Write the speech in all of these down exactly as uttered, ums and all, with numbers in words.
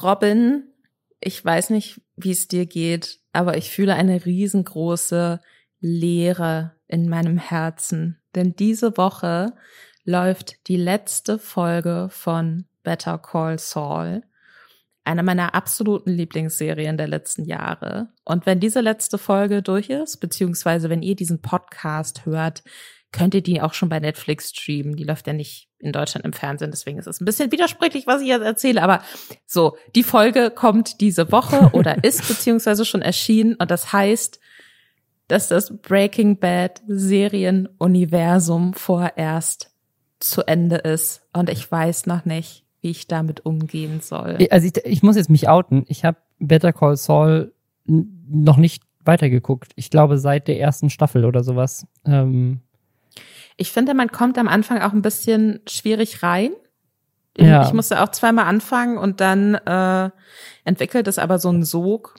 Robin, ich weiß nicht, wie es dir geht, aber ich fühle eine riesengroße Leere in meinem Herzen. Denn diese Woche läuft die letzte Folge von Better Call Saul, eine meiner absoluten Lieblingsserien der letzten Jahre. Und wenn diese letzte Folge durch ist, beziehungsweise wenn ihr diesen Podcast hört, könnt ihr die auch schon bei Netflix streamen. Die läuft ja nicht in Deutschland im Fernsehen, deswegen ist es ein bisschen widersprüchlich, was ich jetzt erzähle. Aber so, die Folge kommt diese Woche oder ist beziehungsweise schon erschienen. Und das heißt, dass das Breaking Bad Serienuniversum vorerst zu Ende ist. Und ich weiß noch nicht, wie ich damit umgehen soll. Also ich, ich muss jetzt mich outen. Ich habe Better Call Saul n- noch nicht weitergeguckt. Ich glaube, seit der ersten Staffel oder sowas. Ähm Ich finde, man kommt am Anfang auch ein bisschen schwierig rein. Ja. Ich musste auch zweimal anfangen und dann äh, entwickelt es aber so einen Sog.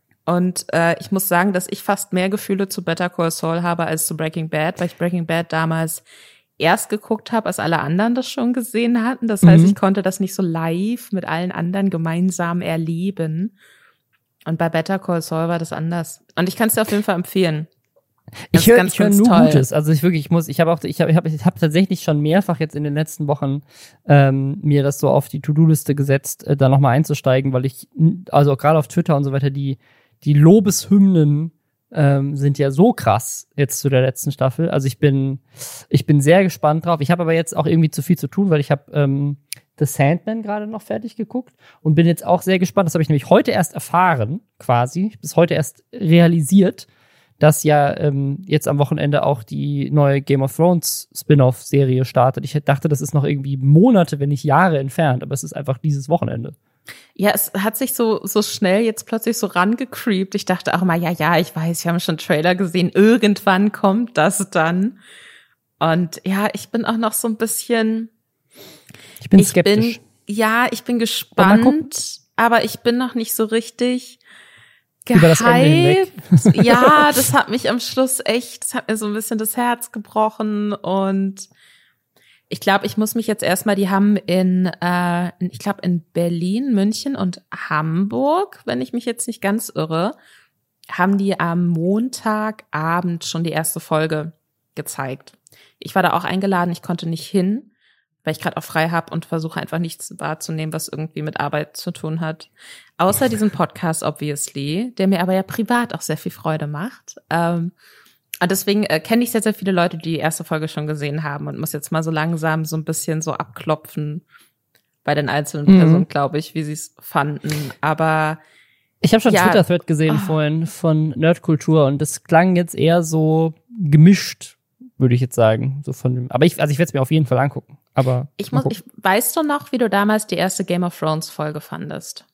Und äh, ich muss sagen, dass ich fast mehr Gefühle zu Better Call Saul habe als zu Breaking Bad, weil ich Breaking Bad damals erst geguckt habe, als alle anderen das schon gesehen hatten. Das heißt, Mhm. ich konnte das nicht so live mit allen anderen gemeinsam erleben. Und bei Better Call Saul war das anders. Und ich kann es dir auf jeden Fall empfehlen. Das Ich höre ganz, ich hör ganz nur toll. Gutes. Also ich wirklich, ich muss, ich habe auch, ich habe, ich habe, ich habe tatsächlich schon mehrfach jetzt in den letzten Wochen ähm, mir das so auf die To-Do-Liste gesetzt, äh, da nochmal einzusteigen, weil ich, also gerade auf Twitter und so weiter, die die Lobeshymnen ähm, sind ja so krass jetzt zu der letzten Staffel. Also ich bin, ich bin sehr gespannt drauf. Ich habe aber jetzt auch irgendwie zu viel zu tun, weil ich habe ähm, The Sandman gerade noch fertig geguckt und bin jetzt auch sehr gespannt. Das habe ich nämlich heute erst erfahren, quasi, bis heute erst realisiert, dass ja ähm, jetzt am Wochenende auch die neue Game of Thrones Spin-off-Serie startet. Ich dachte, das ist noch irgendwie Monate, wenn nicht Jahre entfernt, aber es ist einfach dieses Wochenende. Ja, es hat sich so so schnell jetzt plötzlich so rangecreept. Ich dachte auch mal, ja, ja, ich weiß, wir haben schon Trailer gesehen. Irgendwann kommt das dann. Und ja, ich bin auch noch so ein bisschen. Ich bin ich skeptisch. Bin, ja, ich bin mal gucken. gespannt, aber ich bin noch nicht so richtig Über das Ende hinweg. gehypt. Ja, das hat mich am Schluss echt, das hat mir so ein bisschen das Herz gebrochen und ich glaube, ich muss mich jetzt erstmal, die haben in, äh, ich glaube in Berlin, München und Hamburg, wenn ich mich jetzt nicht ganz irre, haben die am Montagabend schon die erste Folge gezeigt. Ich war da auch eingeladen, ich konnte nicht hin, weil ich gerade auch frei habe und versuche einfach nichts wahrzunehmen, was irgendwie mit Arbeit zu tun hat. Außer diesen Podcast, obviously, der mir aber ja privat auch sehr viel Freude macht. Ähm, Und deswegen äh, kenne ich sehr, sehr viele Leute, die die erste Folge schon gesehen haben und muss jetzt mal so langsam so ein bisschen so abklopfen bei den einzelnen Mhm. Personen, glaube ich, wie sie es fanden. Aber Ich habe schon Ja. einen Twitter-Thread gesehen Ah. vorhin von Nerdkultur und das klang jetzt eher so gemischt, würde ich jetzt sagen. So von dem, aber ich, also ich werde es mir auf jeden Fall angucken. Aber ich mal muss, gucken. ich weißt du noch, wie du damals die erste Game of Thrones Folge fandest?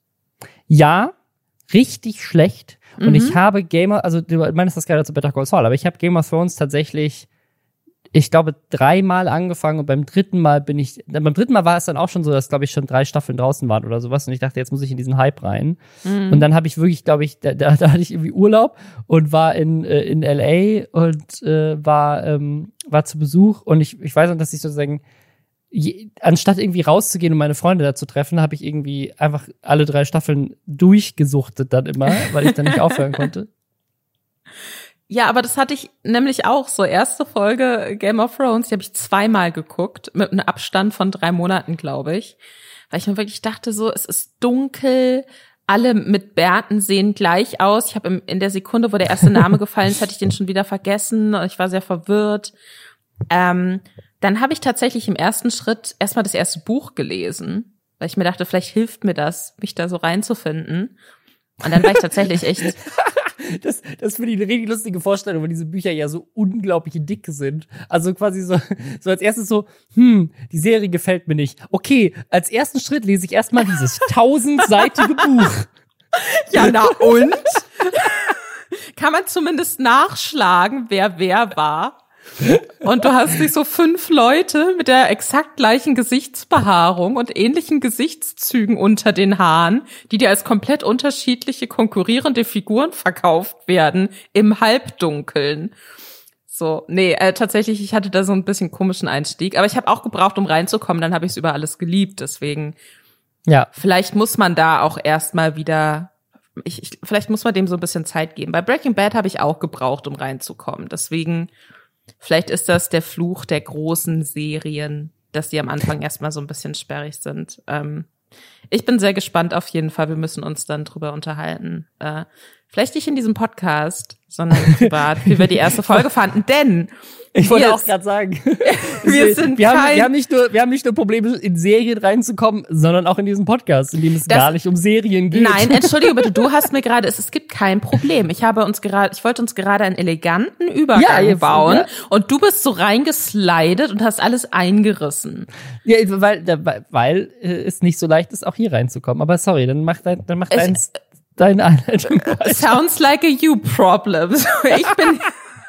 Ja, richtig schlecht. Und Mhm. ich habe Gamer, also du meinst das gerade zu Better Call Saul, aber ich habe Game of Thrones tatsächlich, ich glaube, dreimal angefangen und beim dritten Mal bin ich, beim dritten Mal war es dann auch schon so, dass, glaube ich, schon drei Staffeln draußen waren oder sowas und ich dachte, jetzt muss ich in diesen Hype rein. Mhm. Und dann habe ich wirklich, glaube ich, da, da, da hatte ich irgendwie Urlaub und war in, äh, in L A und äh, war, ähm, war zu Besuch und ich, ich weiß noch, dass ich sozusagen Je, anstatt irgendwie rauszugehen und meine Freunde da zu treffen, habe ich irgendwie einfach alle drei Staffeln durchgesuchtet dann immer, weil ich dann nicht aufhören konnte. Ja, aber das hatte ich nämlich auch so. Erste Folge Game of Thrones, die habe ich zweimal geguckt, mit einem Abstand von drei Monaten, glaube ich. Weil ich mir wirklich dachte so, es ist dunkel, alle mit Bärten sehen gleich aus. Ich habe in der Sekunde, wo der erste Name gefallen ist, hatte ich den schon wieder vergessen und ich war sehr verwirrt. Ähm, dann habe ich tatsächlich im ersten Schritt erstmal das erste Buch gelesen, weil ich mir dachte, vielleicht hilft mir das, mich da so reinzufinden. Und dann war ich tatsächlich echt... Das, das finde ich eine richtig lustige Vorstellung, weil diese Bücher ja so unglaublich dick sind. Also quasi so, so als erstes so, hm, die Serie gefällt mir nicht. Okay, als ersten Schritt lese ich erstmal dieses tausendseitige Buch. Ja, na und? Kann man zumindest nachschlagen, wer wer war. Und du hast nicht so fünf Leute mit der exakt gleichen Gesichtsbehaarung und ähnlichen Gesichtszügen unter den Haaren, die dir als komplett unterschiedliche konkurrierende Figuren verkauft werden im Halbdunkeln. So, nee, äh, tatsächlich, ich hatte da so ein bisschen komischen Einstieg, aber ich habe auch gebraucht, um reinzukommen, dann habe ich es über alles geliebt, deswegen Ja. Vielleicht muss man da auch erstmal wieder, ich, ich, vielleicht muss man dem so ein bisschen Zeit geben. Bei Breaking Bad habe ich auch gebraucht, um reinzukommen. Deswegen, vielleicht ist das der Fluch der großen Serien, dass die am Anfang erstmal so ein bisschen sperrig sind. Ähm, ich bin sehr gespannt auf jeden Fall. Wir müssen uns dann drüber unterhalten. Äh, vielleicht nicht in diesem Podcast, sondern privat, wie wir die erste Folge fanden. Denn ich wollte auch gerade sagen, wir sind wir kein haben, wir haben nicht nur, wir haben nicht nur Probleme, in Serien reinzukommen, sondern auch in diesem Podcast, in dem es Das, gar nicht um Serien geht. Nein, entschuldige bitte, du hast mir gerade, es, es gibt kein Problem. Ich habe uns gerade, ich wollte uns gerade einen eleganten Übergang ja, bauen ja. und du bist so reingeslidet und hast alles eingerissen. Ja, weil, weil, weil es nicht so leicht ist, auch hier reinzukommen. Aber sorry, dann mach dein, dann mach dein, es, deine Einleitung. Sounds like a you problem. Ich bin,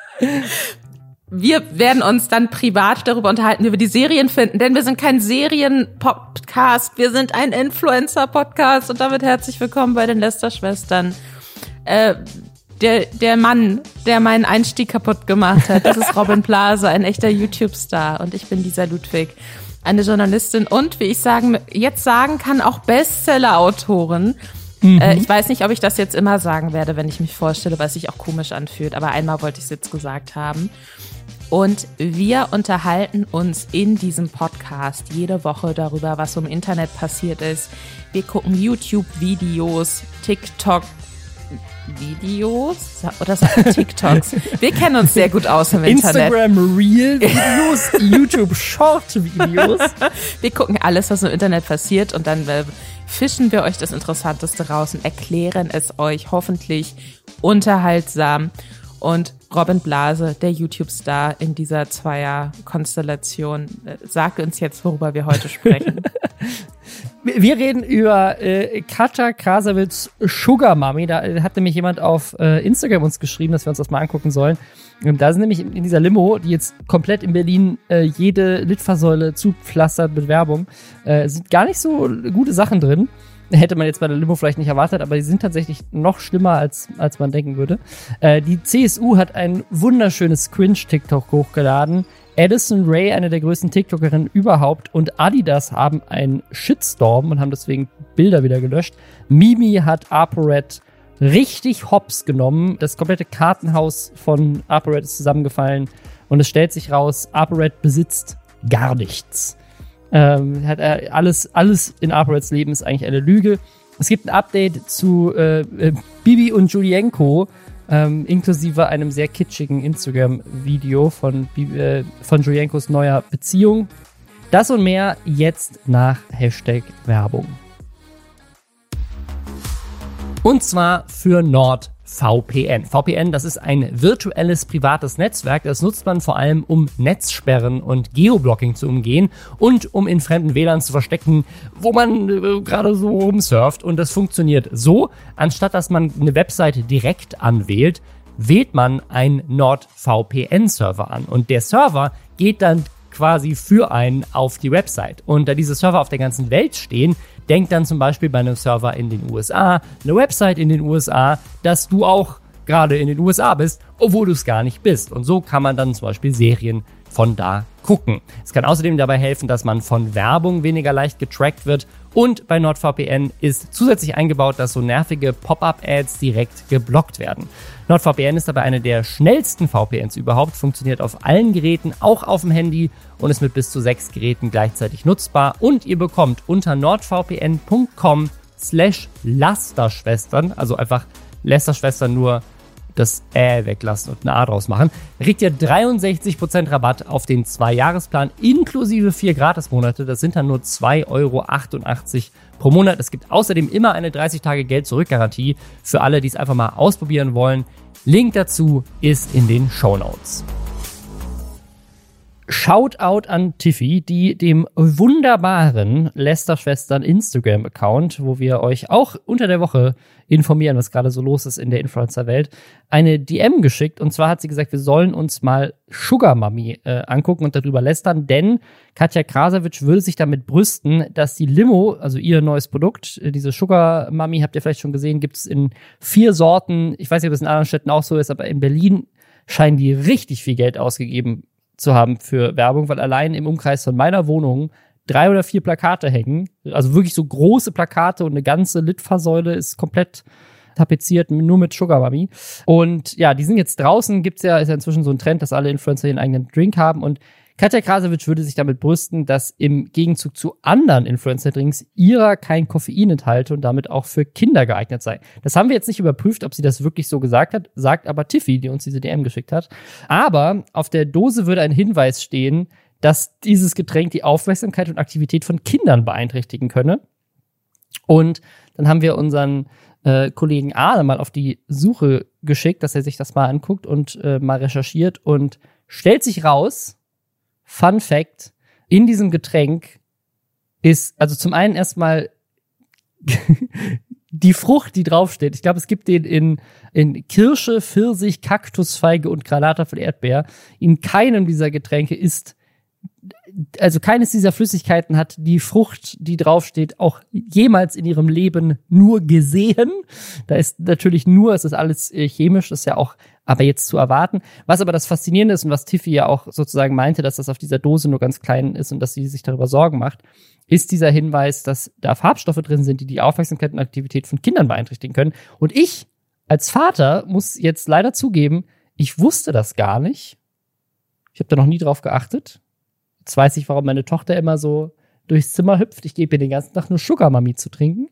wir werden uns dann privat darüber unterhalten, wie wir die Serien finden, denn wir sind kein Serien-Podcast, wir sind ein Influencer-Podcast und damit herzlich willkommen bei den Lester-Schwestern. Äh, der, der Mann, der meinen Einstieg kaputt gemacht hat, das ist Robin Blase, ein echter YouTube-Star und ich bin Lisa Ludwig, eine Journalistin und, wie ich sagen, jetzt sagen kann, auch Bestseller-Autorin. Mhm. Äh, ich weiß nicht, ob ich das jetzt immer sagen werde, wenn ich mich vorstelle, weil es sich auch komisch anfühlt, aber einmal wollte ich es jetzt gesagt haben. Und wir unterhalten uns in diesem Podcast jede Woche darüber, was so im Internet passiert ist. Wir gucken YouTube-Videos, TikTok-Videos oder TikToks. Wir kennen uns sehr gut aus im Internet. Instagram-Reel-Videos, YouTube-Short-Videos. Wir gucken alles, was im Internet passiert und dann äh, fischen wir euch das Interessanteste raus und erklären es euch hoffentlich unterhaltsam. Und Robin Blase, der YouTube-Star in dieser Zweier-Konstellation, sagt uns jetzt, worüber wir heute sprechen. Wir reden über äh, Katja Krasavics Sugar Mami. Da hat nämlich jemand auf äh, Instagram uns geschrieben, dass wir uns das mal angucken sollen. Und da sind nämlich in dieser Limo, die jetzt komplett in Berlin äh, jede Litfaßsäule zupflastert mit Werbung, äh, sind gar nicht so gute Sachen drin. Hätte man jetzt bei der Limo vielleicht nicht erwartet, aber die sind tatsächlich noch schlimmer, als als man denken würde. Äh, die C S U hat ein wunderschönes Cringe-TikTok hochgeladen. Addison Rae, eine der größten TikTokerinnen überhaupt, und Adidas haben einen Shitstorm und haben deswegen Bilder wieder gelöscht. Mimi hat ApoRed richtig hops genommen. Das komplette Kartenhaus von ApoRed ist zusammengefallen und es stellt sich raus, ApoRed besitzt gar nichts. Ähm, hat er alles, alles in ApoReds Leben ist eigentlich eine Lüge. Es gibt ein Update zu äh, äh, Bibi und Julienko, ähm, inklusive einem sehr kitschigen Instagram-Video von, äh, von Julienkos neuer Beziehung. Das und mehr jetzt nach Hashtag Werbung. Und zwar für NordVPN. V P N, das ist ein virtuelles privates Netzwerk. Das nutzt man vor allem, um Netzsperren und Geoblocking zu umgehen und um in fremden W L A Ns zu verstecken, wo man äh, gerade so rumsurft. Und das funktioniert so: Anstatt dass man eine Webseite direkt anwählt, wählt man einen NordVPN-Server an. Und der Server geht dann quasi für einen auf die Website. Und da diese Server auf der ganzen Welt stehen, denkt dann zum Beispiel bei einem Server in den U S A, eine Website in den U S A, dass du auch gerade in den U S A bist, obwohl du es gar nicht bist. Und so kann man dann zum Beispiel Serien von da gucken. Es kann außerdem dabei helfen, dass man von Werbung weniger leicht getrackt wird. Und bei NordVPN ist zusätzlich eingebaut, dass so nervige Pop-up-Ads direkt geblockt werden. NordVPN ist dabei eine der schnellsten V P Ns überhaupt, funktioniert auf allen Geräten, auch auf dem Handy und ist mit bis zu sechs Geräten gleichzeitig nutzbar. Und ihr bekommt unter nordvpn.com slash Lasterschwestern, also einfach Lästerschwestern nur das Ä weglassen und ein A draus machen, kriegt ihr dreiundsechzig Prozent Rabatt auf den zwei-Jahresplan inklusive vier Gratismonate. Das sind dann nur zwei Euro achtundachtzig pro Monat. Es gibt außerdem immer eine dreißig Tage Geld-Zurück-Garantie für alle, die es einfach mal ausprobieren wollen. Link dazu ist in den Shownotes. Shoutout an Tiffy, die dem wunderbaren Lester-Schwestern Instagram-Account, wo wir euch auch unter der Woche informieren, was gerade so los ist in der Influencer-Welt, eine D M geschickt. Und zwar hat sie gesagt, wir sollen uns mal Sugar Mami äh, angucken und darüber lästern, denn Katja Krasavic würde sich damit brüsten, dass die Limo, also ihr neues Produkt, diese Sugar Mami, habt ihr vielleicht schon gesehen, gibt es in vier Sorten. Ich weiß nicht, ob es in anderen Städten auch so ist, aber in Berlin scheinen die richtig viel Geld ausgegeben zu haben für Werbung, weil allein im Umkreis von meiner Wohnung drei oder vier Plakate hängen. Also wirklich so große Plakate und eine ganze Litfaßsäule ist komplett tapeziert, nur mit Sugar Mami. Und ja, die sind jetzt draußen, gibt's ja, ist ja inzwischen so ein Trend, dass alle Influencer ihren eigenen Drink haben. Und Katja Krasowitsch würde sich damit brüsten, dass im Gegenzug zu anderen Influencer-Drinks ihrer kein Koffein enthalte und damit auch für Kinder geeignet sei. Das haben wir jetzt nicht überprüft, ob sie das wirklich so gesagt hat, sagt aber Tiffy, die uns diese D M geschickt hat. Aber auf der Dose würde ein Hinweis stehen, dass dieses Getränk die Aufmerksamkeit und Aktivität von Kindern beeinträchtigen könne. Und dann haben wir unseren äh, Kollegen Arne mal auf die Suche geschickt, dass er sich das mal anguckt und äh, mal recherchiert und stellt sich raus, Fun Fact, in diesem Getränk ist, also zum einen erstmal die Frucht, die draufsteht. Ich glaube, es gibt den in, in Kirsche, Pfirsich, Kaktusfeige und Granatapfel Erdbeer. In keinem dieser Getränke ist, also keines dieser Flüssigkeiten hat die Frucht, die draufsteht, auch jemals in ihrem Leben nur gesehen. Da ist natürlich nur, es ist alles äh, chemisch, das ist ja auch aber jetzt zu erwarten. Was aber das Faszinierende ist und was Tiffy ja auch sozusagen meinte, dass das auf dieser Dose nur ganz klein ist und dass sie sich darüber Sorgen macht, ist dieser Hinweis, dass da Farbstoffe drin sind, die die Aufmerksamkeit und Aktivität von Kindern beeinträchtigen können. Und ich als Vater muss jetzt leider zugeben, ich wusste das gar nicht. Ich habe da noch nie drauf geachtet. Jetzt weiß ich, warum meine Tochter immer so durchs Zimmer hüpft. Ich gebe ihr den ganzen Tag nur Sugar Mami zu trinken.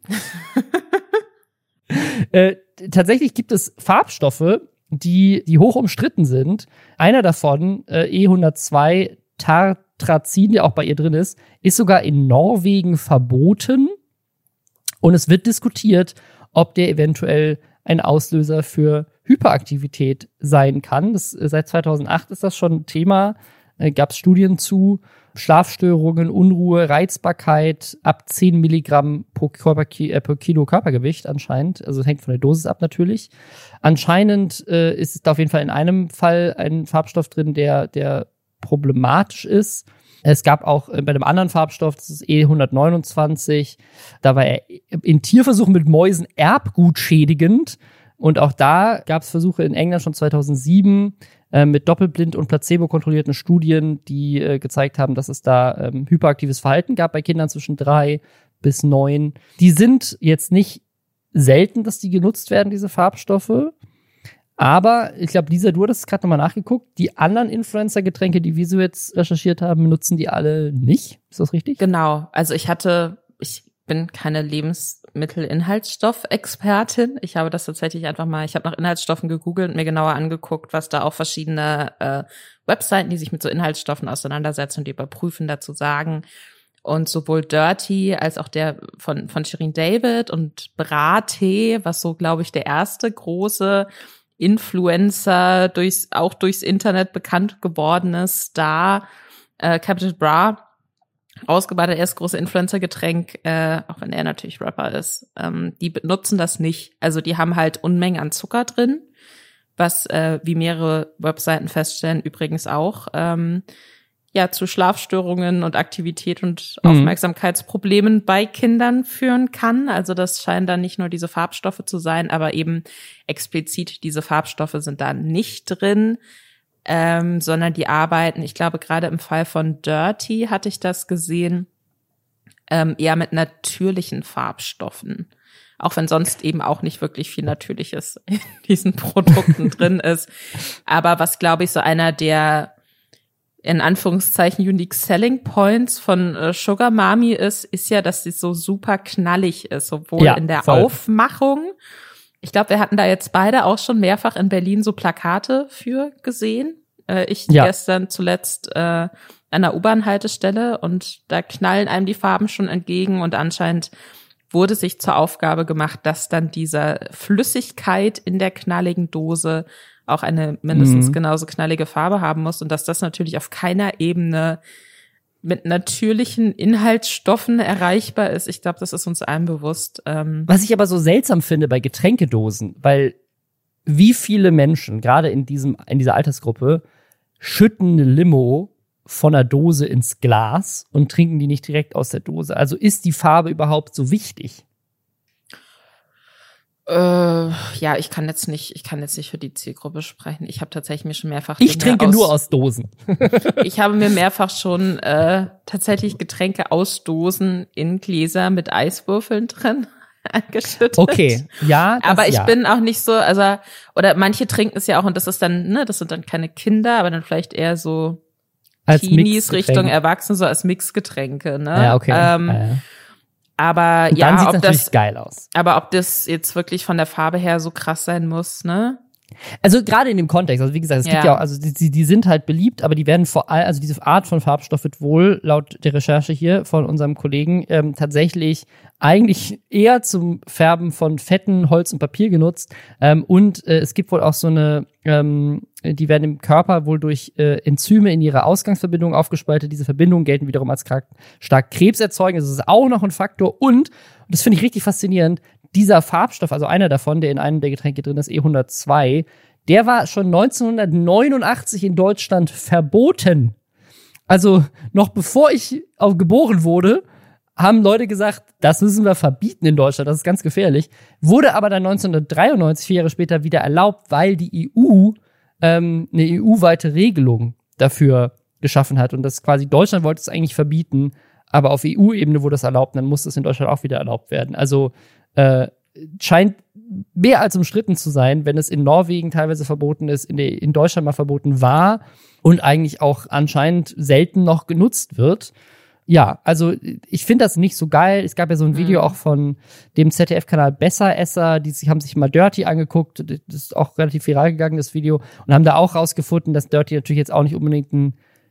äh, tatsächlich gibt es Farbstoffe, die, die hoch umstritten sind. Einer davon, äh, E hundertzwei Tartrazin, der auch bei ihr drin ist, ist sogar in Norwegen verboten. Und es wird diskutiert, ob der eventuell ein Auslöser für Hyperaktivität sein kann. Das, seit zweitausendacht ist das schon ein Thema. Äh, gab es Studien zu. Schlafstörungen, Unruhe, Reizbarkeit ab zehn Milligramm pro, Körper, äh, pro Kilo Körpergewicht anscheinend. Also hängt von der Dosis ab natürlich. Anscheinend äh, ist es da auf jeden Fall in einem Fall ein Farbstoff drin, der, der problematisch ist. Es gab auch äh, bei einem anderen Farbstoff, das ist E hundertneunundzwanzig, da war er in Tierversuchen mit Mäusen erbgutschädigend. Und auch da gab es Versuche in England schon zweitausendsieben äh, mit doppelblind und placebo-kontrollierten Studien, die äh, gezeigt haben, dass es da ähm, hyperaktives Verhalten gab bei Kindern zwischen drei bis neun. Die sind jetzt nicht selten, dass die genutzt werden, diese Farbstoffe. Aber ich glaube, Lisa, du hattest gerade nochmal nachgeguckt. Die anderen Influencer-Getränke, die wir so jetzt recherchiert haben, nutzen die alle nicht. Ist das richtig? Genau. Also ich hatte, ich bin keine Lebensmittelinhaltsstoffexpertin. Ich habe das tatsächlich einfach mal, ich habe nach Inhaltsstoffen gegoogelt und mir genauer angeguckt, was da auch verschiedene äh, Webseiten, die sich mit so Inhaltsstoffen auseinandersetzen und die überprüfen, dazu sagen. Und sowohl Dirty als auch der von von Shirin David und Brattee, was so, glaube ich, der erste große Influencer durchs auch durchs Internet bekannt gewordene Star, äh, Capital Bra, rausgebracht, der erste große Influencer-Getränk, äh, auch wenn er natürlich Rapper ist, ähm, die benutzen das nicht. Also die haben halt Unmengen an Zucker drin, was, äh, wie mehrere Webseiten feststellen, übrigens auch, ähm, ja, zu Schlafstörungen und Aktivität und mhm. Aufmerksamkeitsproblemen bei Kindern führen kann. Also das scheinen dann nicht nur diese Farbstoffe zu sein, aber eben explizit diese Farbstoffe sind da nicht drin. Ähm, sondern die arbeiten, ich glaube, gerade im Fall von Dirty hatte ich das gesehen, ähm, eher mit natürlichen Farbstoffen. Auch wenn sonst eben auch nicht wirklich viel Natürliches in diesen Produkten drin ist. Aber was, glaube ich, so einer der in Anführungszeichen Unique Selling Points von äh, Sugar Mami ist, ist ja, dass sie so super knallig ist, sowohl ja, in der voll. Aufmachung. Ich glaube, wir hatten da jetzt beide auch schon mehrfach in Berlin so Plakate für gesehen. Äh, ich ja. gestern zuletzt äh, an der U-Bahn-Haltestelle und da knallen einem die Farben schon entgegen und anscheinend wurde sich zur Aufgabe gemacht, dass dann diese Flüssigkeit in der knalligen Dose auch eine mindestens mhm. genauso knallige Farbe haben muss und dass das natürlich auf keiner Ebene mit natürlichen Inhaltsstoffen erreichbar ist. Ich glaube, das ist uns allen bewusst. Ähm Was ich aber so seltsam finde bei Getränkedosen, weil wie viele Menschen, gerade in diesem in dieser Altersgruppe, schütten eine Limo von der Dose ins Glas und trinken die nicht direkt aus der Dose. Also ist die Farbe überhaupt so wichtig? Äh, ja, ich kann jetzt nicht, ich kann jetzt nicht für die Zielgruppe sprechen. Ich habe tatsächlich mir schon mehrfach Ich Dinge trinke aus, nur aus Dosen. Ich habe mir mehrfach schon äh, tatsächlich Getränke aus Dosen in Gläser mit Eiswürfeln drin angeschüttet. Okay, ja. Das, aber ich ja. bin auch nicht so, also, oder manche trinken es ja auch und das ist dann, ne, das sind dann keine Kinder, aber dann vielleicht eher so als Teenies Mixgetränk. Richtung Erwachsene, so als Mixgetränke, ne? Ja, okay. Ähm, ja, ja. Aber und ja, dann sieht's ob natürlich das, geil aus. aber ob das jetzt wirklich von der Farbe her so krass sein muss, ne? Also gerade in dem Kontext, also wie gesagt, es Ja. gibt ja auch, also die, die sind halt beliebt, aber die werden vor allem, also diese Art von Farbstoff wird wohl, laut der Recherche hier von unserem Kollegen, ähm, tatsächlich eigentlich eher zum Färben von Fetten, Holz und Papier genutzt. Ähm, und äh, es gibt wohl auch so eine, ähm, die werden im Körper wohl durch äh, Enzyme in ihrer Ausgangsverbindung aufgespaltet. Diese Verbindungen gelten wiederum als stark, stark krebserzeugend. Das ist auch noch ein Faktor. Und, und das finde ich richtig faszinierend, dieser Farbstoff, also einer davon, der in einem der Getränke drin ist, E hundertzwei, der war schon neunzehnhundertneunundachtzig in Deutschland verboten. Also noch bevor ich auch geboren wurde, haben Leute gesagt, das müssen wir verbieten in Deutschland, das ist ganz gefährlich. Wurde aber dann neunzehnhundertdreiundneunzig, vier Jahre später, wieder erlaubt, weil die E U ähm, eine E U-weite Regelung dafür geschaffen hat. Und das quasi Deutschland wollte es eigentlich verbieten, aber auf E U-Ebene wurde es erlaubt, dann muss es in Deutschland auch wieder erlaubt werden. Also äh, scheint mehr als umstritten zu sein, wenn es in Norwegen teilweise verboten ist, in, der, in Deutschland mal verboten war und eigentlich auch anscheinend selten noch genutzt wird. Ja, also ich finde das nicht so geil. Es gab ja so ein Video mhm. auch von dem Z D F-Kanal Besseresser, die haben sich mal Dirty angeguckt. Das ist auch relativ viral gegangen, das Video. Und haben da auch rausgefunden, dass Dirty natürlich jetzt auch nicht unbedingt ein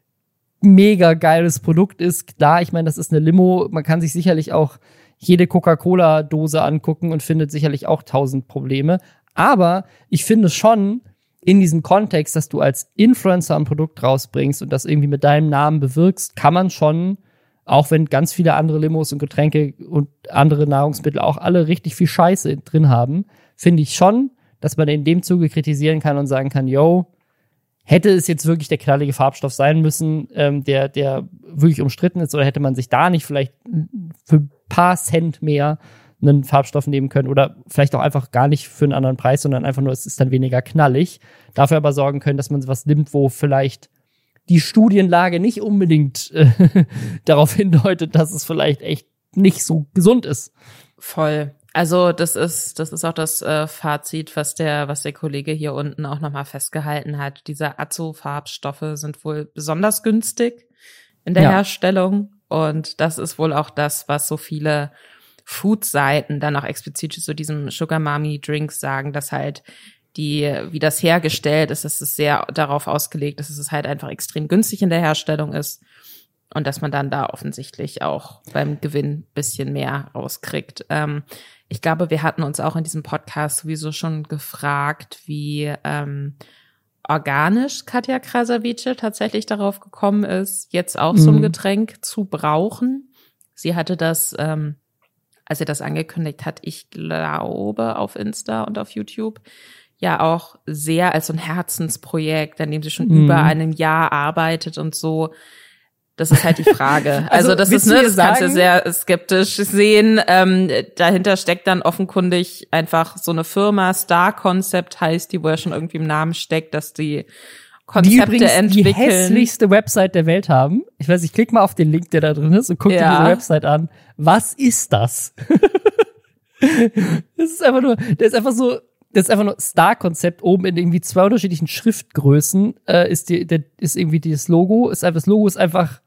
mega geiles Produkt ist. Klar, ich meine, das ist eine Limo. Man kann sich sicherlich auch jede Coca-Cola-Dose angucken und findet sicherlich auch tausend Probleme. Aber ich finde schon in diesem Kontext, dass du als Influencer ein Produkt rausbringst und das irgendwie mit deinem Namen bewirkst, kann man schon, auch wenn ganz viele andere Limos und Getränke und andere Nahrungsmittel auch alle richtig viel Scheiße drin haben, finde ich schon, dass man in dem Zuge kritisieren kann und sagen kann, yo, hätte es jetzt wirklich der knallige Farbstoff sein müssen, ähm, der, der wirklich umstritten ist, oder hätte man sich da nicht vielleicht für ein paar Cent mehr einen Farbstoff nehmen können oder vielleicht auch einfach gar nicht für einen anderen Preis, sondern einfach nur, es ist dann weniger knallig. Dafür aber sorgen können, dass man was nimmt, wo vielleicht die Studienlage nicht unbedingt äh, darauf hindeutet, dass es vielleicht echt nicht so gesund ist. Voll. Also das ist das ist auch das äh, Fazit, was der was der Kollege hier unten auch nochmal festgehalten hat. Diese Azo-Farbstoffe sind wohl besonders günstig in der Ja. Herstellung und das ist wohl auch das, was so viele Food-Seiten dann auch explizit zu diesem Sugar Mami Drinks sagen, dass halt die, wie das hergestellt ist, dass es sehr darauf ausgelegt ist, dass es halt einfach extrem günstig in der Herstellung ist und dass man dann da offensichtlich auch beim Gewinn ein bisschen mehr rauskriegt. Ähm, ich glaube, wir hatten uns auch in diesem Podcast sowieso schon gefragt, wie ähm, organisch Katja Krasavice tatsächlich darauf gekommen ist, jetzt auch so ein Mhm. Getränk zu brauchen. Sie hatte das, ähm, als sie das angekündigt hat, ich glaube auf Insta und auf YouTube, ja auch sehr als so ein Herzensprojekt, an dem sie schon Mhm. über einem Jahr arbeitet und so. Das ist halt die Frage. Also, Also das willst ist, du ne, mir das kannst du sagen- sehr skeptisch sehen. Ähm, dahinter steckt dann offenkundig einfach so eine Firma, Star Concept heißt die, wo ja schon irgendwie im Namen steckt, dass die Die Konzepte übrigens die entwickeln. hässlichste Website der Welt haben. Ich weiß, ich klick mal auf den Link, der da drin ist, und guck dir Ja. diese Website an. Was ist das? Das ist einfach nur, das ist einfach so, das ist einfach nur Star-Konzept oben in irgendwie zwei unterschiedlichen Schriftgrößen, äh, ist die, der, ist irgendwie dieses Logo, ist einfach, das Logo ist einfach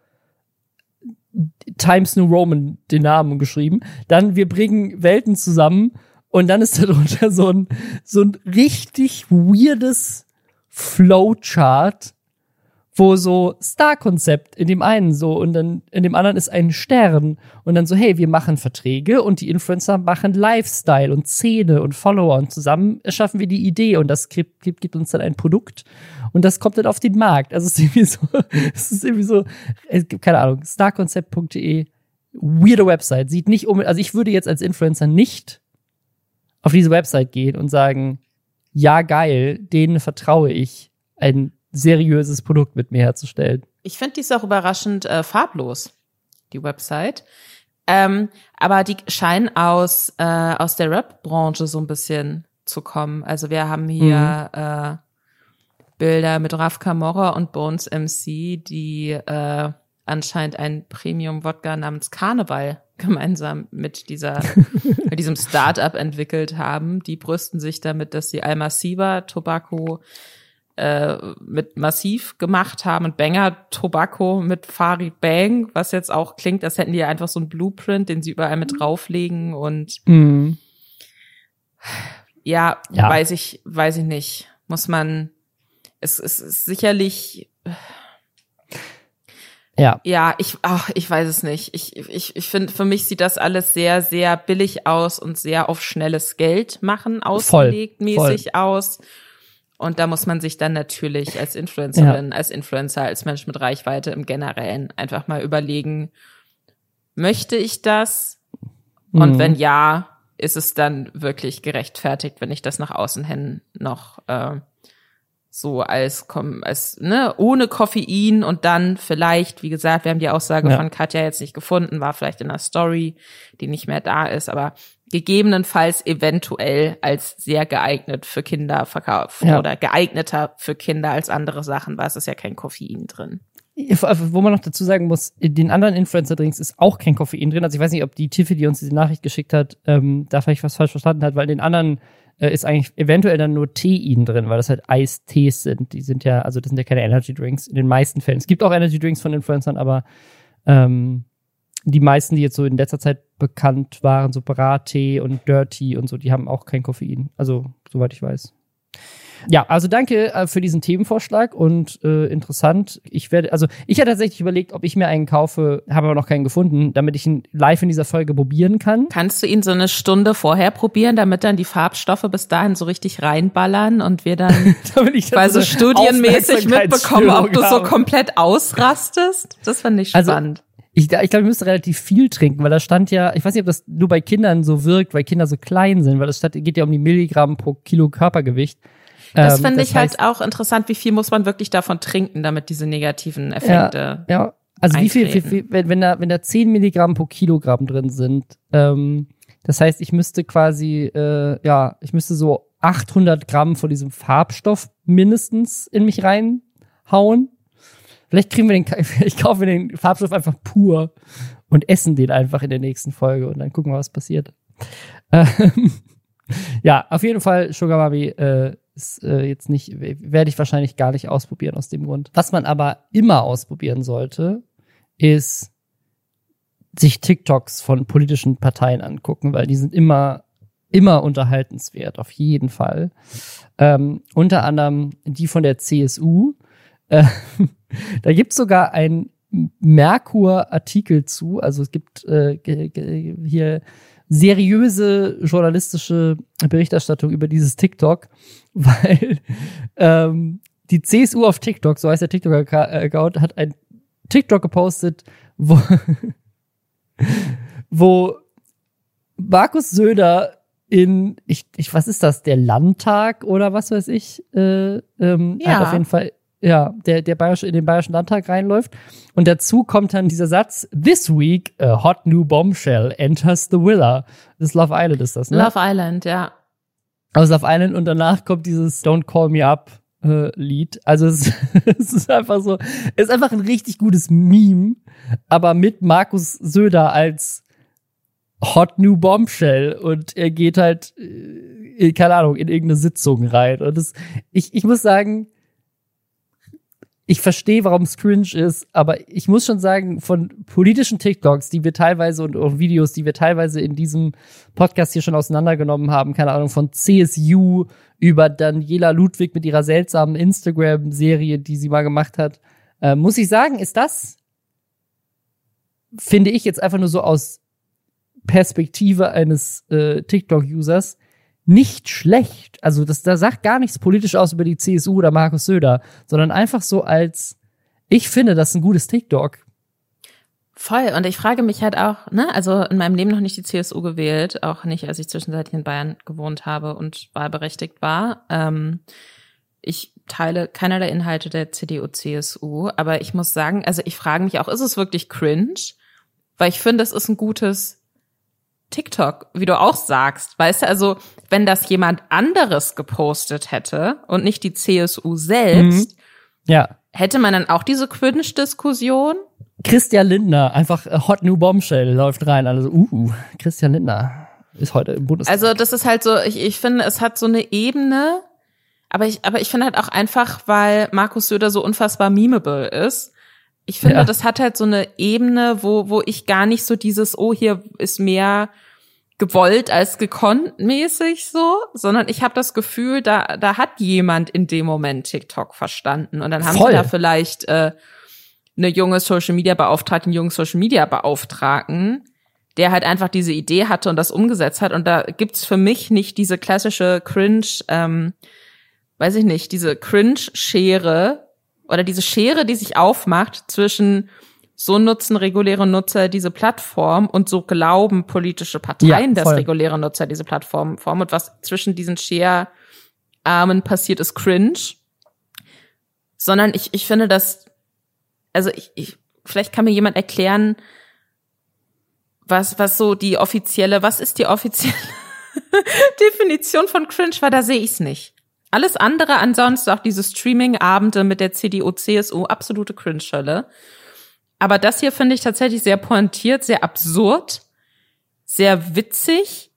Times New Roman, den Namen geschrieben. Dann, wir bringen Welten zusammen und dann ist darunter so ein, so ein richtig weirdes Flowchart, wo so Star-Konzept in dem einen so und dann in dem anderen ist ein Stern und dann so, hey, wir machen Verträge und die Influencer machen Lifestyle und Szene und Follower und zusammen erschaffen wir die Idee und das gibt, gibt, gibt uns dann ein Produkt und das kommt dann auf den Markt. Also es ist irgendwie so, es ist irgendwie so, es gibt keine Ahnung, starconcept punkt de, weirde Website, sieht nicht um, also ich würde jetzt als Influencer nicht auf diese Website gehen und sagen, ja geil, denen vertraue ich, ein seriöses Produkt mit mir herzustellen. Ich finde die ist auch überraschend äh, farblos, die Website. Ähm, aber die scheinen aus äh, aus der Rap-Branche so ein bisschen zu kommen. Also wir haben hier mhm. äh, Bilder mit Raf Camorra und Bones M C, die äh, anscheinend ein Premium-Wodka namens Karneval gemeinsam mit dieser mit diesem Start-up entwickelt haben. Die brüsten sich damit, dass sie Al-Massiva Tobacco äh, mit Massiv gemacht haben und Banger Tobacco mit Farid Bang, was jetzt auch klingt, als hätten die einfach so einen Blueprint, den sie überall mit drauflegen und mhm. ja, ja, weiß ich, weiß ich nicht. Muss man, es, es ist sicherlich, ja, ja, ich, ach, ich weiß es nicht. Ich, ich, ich finde, für mich sieht das alles sehr, sehr billig aus und sehr auf schnelles Geld machen ausgelegt, voll, mäßig voll. aus. Und da muss man sich dann natürlich als Influencerin, ja. als Influencer, als Mensch mit Reichweite im Generellen einfach mal überlegen, möchte ich das? Mhm. Und wenn ja, ist es dann wirklich gerechtfertigt, wenn ich das nach außen hin noch äh, so als, als ne, ohne Koffein und dann vielleicht, wie gesagt, wir haben die Aussage ja. von Katja jetzt nicht gefunden, war vielleicht in einer Story, die nicht mehr da ist, aber gegebenenfalls eventuell als sehr geeignet für Kinder verkauft ja. oder geeigneter für Kinder als andere Sachen, weil es ist ja kein Koffein drin. Wo man noch dazu sagen muss, in den anderen Influencer-Drinks ist auch kein Koffein drin. Also ich weiß nicht, ob die Tiffy, die uns diese Nachricht geschickt hat, ähm, da vielleicht was falsch verstanden hat, weil in den anderen äh, ist eigentlich eventuell dann nur Tein drin, weil das halt Eistees sind. Die sind ja, also das sind ja keine Energy-Drinks in den meisten Fällen. Es gibt auch Energy-Drinks von Influencern, aber ähm, die meisten, die jetzt so in letzter Zeit bekannt waren, so Brattee und Dirty und so, die haben auch kein Koffein. Also, soweit ich weiß. Ja, also danke äh, für diesen Themenvorschlag und äh, interessant. Ich werde, also ich hatte tatsächlich überlegt, ob ich mir einen kaufe, habe aber noch keinen gefunden, damit ich ihn live in dieser Folge probieren kann. Kannst du ihn so eine Stunde vorher probieren, damit dann die Farbstoffe bis dahin so richtig reinballern und wir dann weil so studienmäßig mitbekommen, ob du so komplett ausrastest? Das fand ich spannend. Also, Ich, ich glaube, ich müsste relativ viel trinken, weil da stand ja, ich weiß nicht, ob das nur bei Kindern so wirkt, weil Kinder so klein sind, weil das stand, geht ja um die Milligramm pro Kilo Körpergewicht. Das ähm, finde ich heißt, halt auch interessant, wie viel muss man wirklich davon trinken, damit diese negativen Effekte Ja, ja. Also eintreten. wie viel, wie viel wenn, wenn da wenn da zehn Milligramm pro Kilogramm drin sind, ähm, das heißt, ich müsste quasi, äh, ja, ich müsste so achthundert Gramm von diesem Farbstoff mindestens in mich reinhauen. Vielleicht kriegen wir den, ich kaufe mir den Farbstoff einfach pur und essen den einfach in der nächsten Folge und dann gucken wir, was passiert. Ähm, ja, auf jeden Fall Sugar Mami äh, ist äh, jetzt nicht, werde ich wahrscheinlich gar nicht ausprobieren aus dem Grund. Was man aber immer ausprobieren sollte, ist sich TikToks von politischen Parteien angucken, weil die sind immer, immer unterhaltenswert, auf jeden Fall. Ähm, unter anderem die von der C S U. Äh, da gibt's sogar einen Merkur-Artikel zu, also es gibt äh, ge- ge- hier seriöse journalistische Berichterstattung über dieses TikTok, weil ähm, die C S U auf TikTok, so heißt der TikTok-Account, hat ein TikTok gepostet, wo, wo Markus Söder in, ich, ich, was ist das, der Landtag oder was weiß ich, äh, ähm, ja. hat auf jeden Fall Ja, der, der Bayerische, in den Bayerischen Landtag reinläuft. Und dazu kommt dann dieser Satz, This week, a hot new bombshell enters the villa. Das ist Love Island, ist das, ne? Love Island, ja. Aus Love Island und danach kommt dieses Don't Call Me Up äh, Lied. Also es, es ist einfach so, es ist einfach ein richtig gutes Meme, aber mit Markus Söder als Hot New Bombshell und er geht halt, äh, keine Ahnung, in irgendeine Sitzung rein. Und das, ich, ich muss sagen, ich verstehe, warum es cringe ist, aber ich muss schon sagen, von politischen TikToks, die wir teilweise und auch Videos, die wir teilweise in diesem Podcast hier schon auseinandergenommen haben, keine Ahnung, von C S U über Daniela Ludwig mit ihrer seltsamen Instagram-Serie, die sie mal gemacht hat, äh, muss ich sagen, ist das, finde ich jetzt einfach nur so aus Perspektive eines äh, TikTok-Users, nicht schlecht. Also das, da sagt gar nichts politisch aus über die C S U oder Markus Söder, sondern einfach so als, ich finde, das ist ein gutes TikTok. Voll. Und ich frage mich halt auch, ne, also in meinem Leben noch nicht die C S U gewählt, auch nicht, als ich zwischenzeitlich in Bayern gewohnt habe und wahlberechtigt war. Ähm, ich teile keinerlei Inhalte der C D U, C S U, aber ich muss sagen, also ich frage mich auch, ist es wirklich cringe? Weil ich finde, es ist ein gutes TikTok, wie du auch sagst. Weißt du, also wenn das jemand anderes gepostet hätte und nicht die C S U selbst, mhm. ja. hätte man dann auch diese Cringe-Diskussion? Christian Lindner, einfach Hot New Bombshell läuft rein. Also, uh, Christian Lindner ist heute im Bundestag. Also das ist halt so, ich, ich finde, es hat so eine Ebene, aber ich, aber ich finde halt auch einfach, weil Markus Söder so unfassbar memeable ist. Ich finde, ja. das hat halt so eine Ebene, wo, wo ich gar nicht so dieses, oh, hier ist mehr gewollt als gekonnt mäßig so, sondern ich habe das Gefühl, da, da hat jemand in dem Moment TikTok verstanden. Und dann haben Voll. sie da vielleicht äh, eine junge Social-Media-Beauftragte, einen jungen Social-Media-Beauftragten, der halt einfach diese Idee hatte und das umgesetzt hat. Und da gibt's für mich nicht diese klassische Cringe, ähm, weiß ich nicht, diese Cringe-Schere oder diese Schere, die sich aufmacht zwischen so nutzen reguläre Nutzer diese Plattform und so glauben politische Parteien, ja, dass reguläre Nutzer diese Plattform formen. Und was zwischen diesen Scherarmen passiert, ist cringe. Sondern ich, ich finde, dass, also ich, ich, vielleicht kann mir jemand erklären, was, was so die offizielle, was ist die offizielle Definition von cringe, weil da sehe ich es nicht. Alles andere ansonsten, auch diese Streaming-Abende mit der C D U, C S U, absolute Cringe-Hölle. Aber das hier finde ich tatsächlich sehr pointiert, sehr absurd, sehr witzig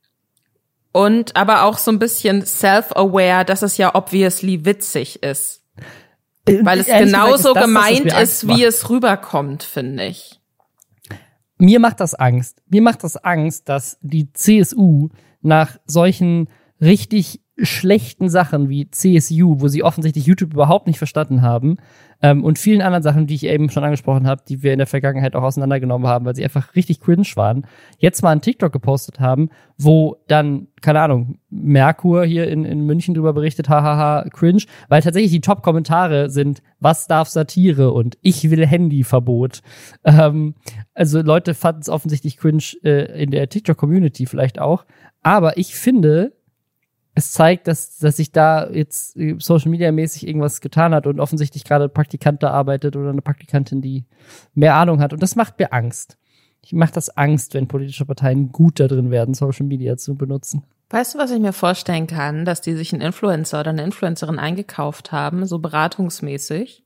und aber auch so ein bisschen self-aware, dass es ja obviously witzig ist. Weil es Ehrlich genauso gesagt, ist das, gemeint das, ist, wie es rüberkommt, finde ich. Mir macht das Angst. Mir macht das Angst, dass die C S U nach solchen richtig schlechten Sachen wie C S U, wo sie offensichtlich YouTube überhaupt nicht verstanden haben, ähm, und vielen anderen Sachen, die ich eben schon angesprochen habe, die wir in der Vergangenheit auch auseinandergenommen haben, weil sie einfach richtig cringe waren, jetzt mal einen TikTok gepostet haben, wo dann, keine Ahnung, Merkur hier in, in München drüber berichtet, hahaha, cringe, weil tatsächlich die Top-Kommentare sind, was darf Satire und ich will Handyverbot. Ähm, also Leute fanden es offensichtlich cringe äh, in der TikTok-Community vielleicht auch, aber ich finde, es zeigt, dass, dass sich da jetzt Social-Media-mäßig irgendwas getan hat und offensichtlich gerade ein Praktikant da arbeitet oder eine Praktikantin, die mehr Ahnung hat. Und das macht mir Angst. Ich mache das Angst, wenn politische Parteien gut da drin werden, Social-Media zu benutzen. Weißt du, was ich mir vorstellen kann? Dass die sich einen Influencer oder eine Influencerin eingekauft haben, so beratungsmäßig,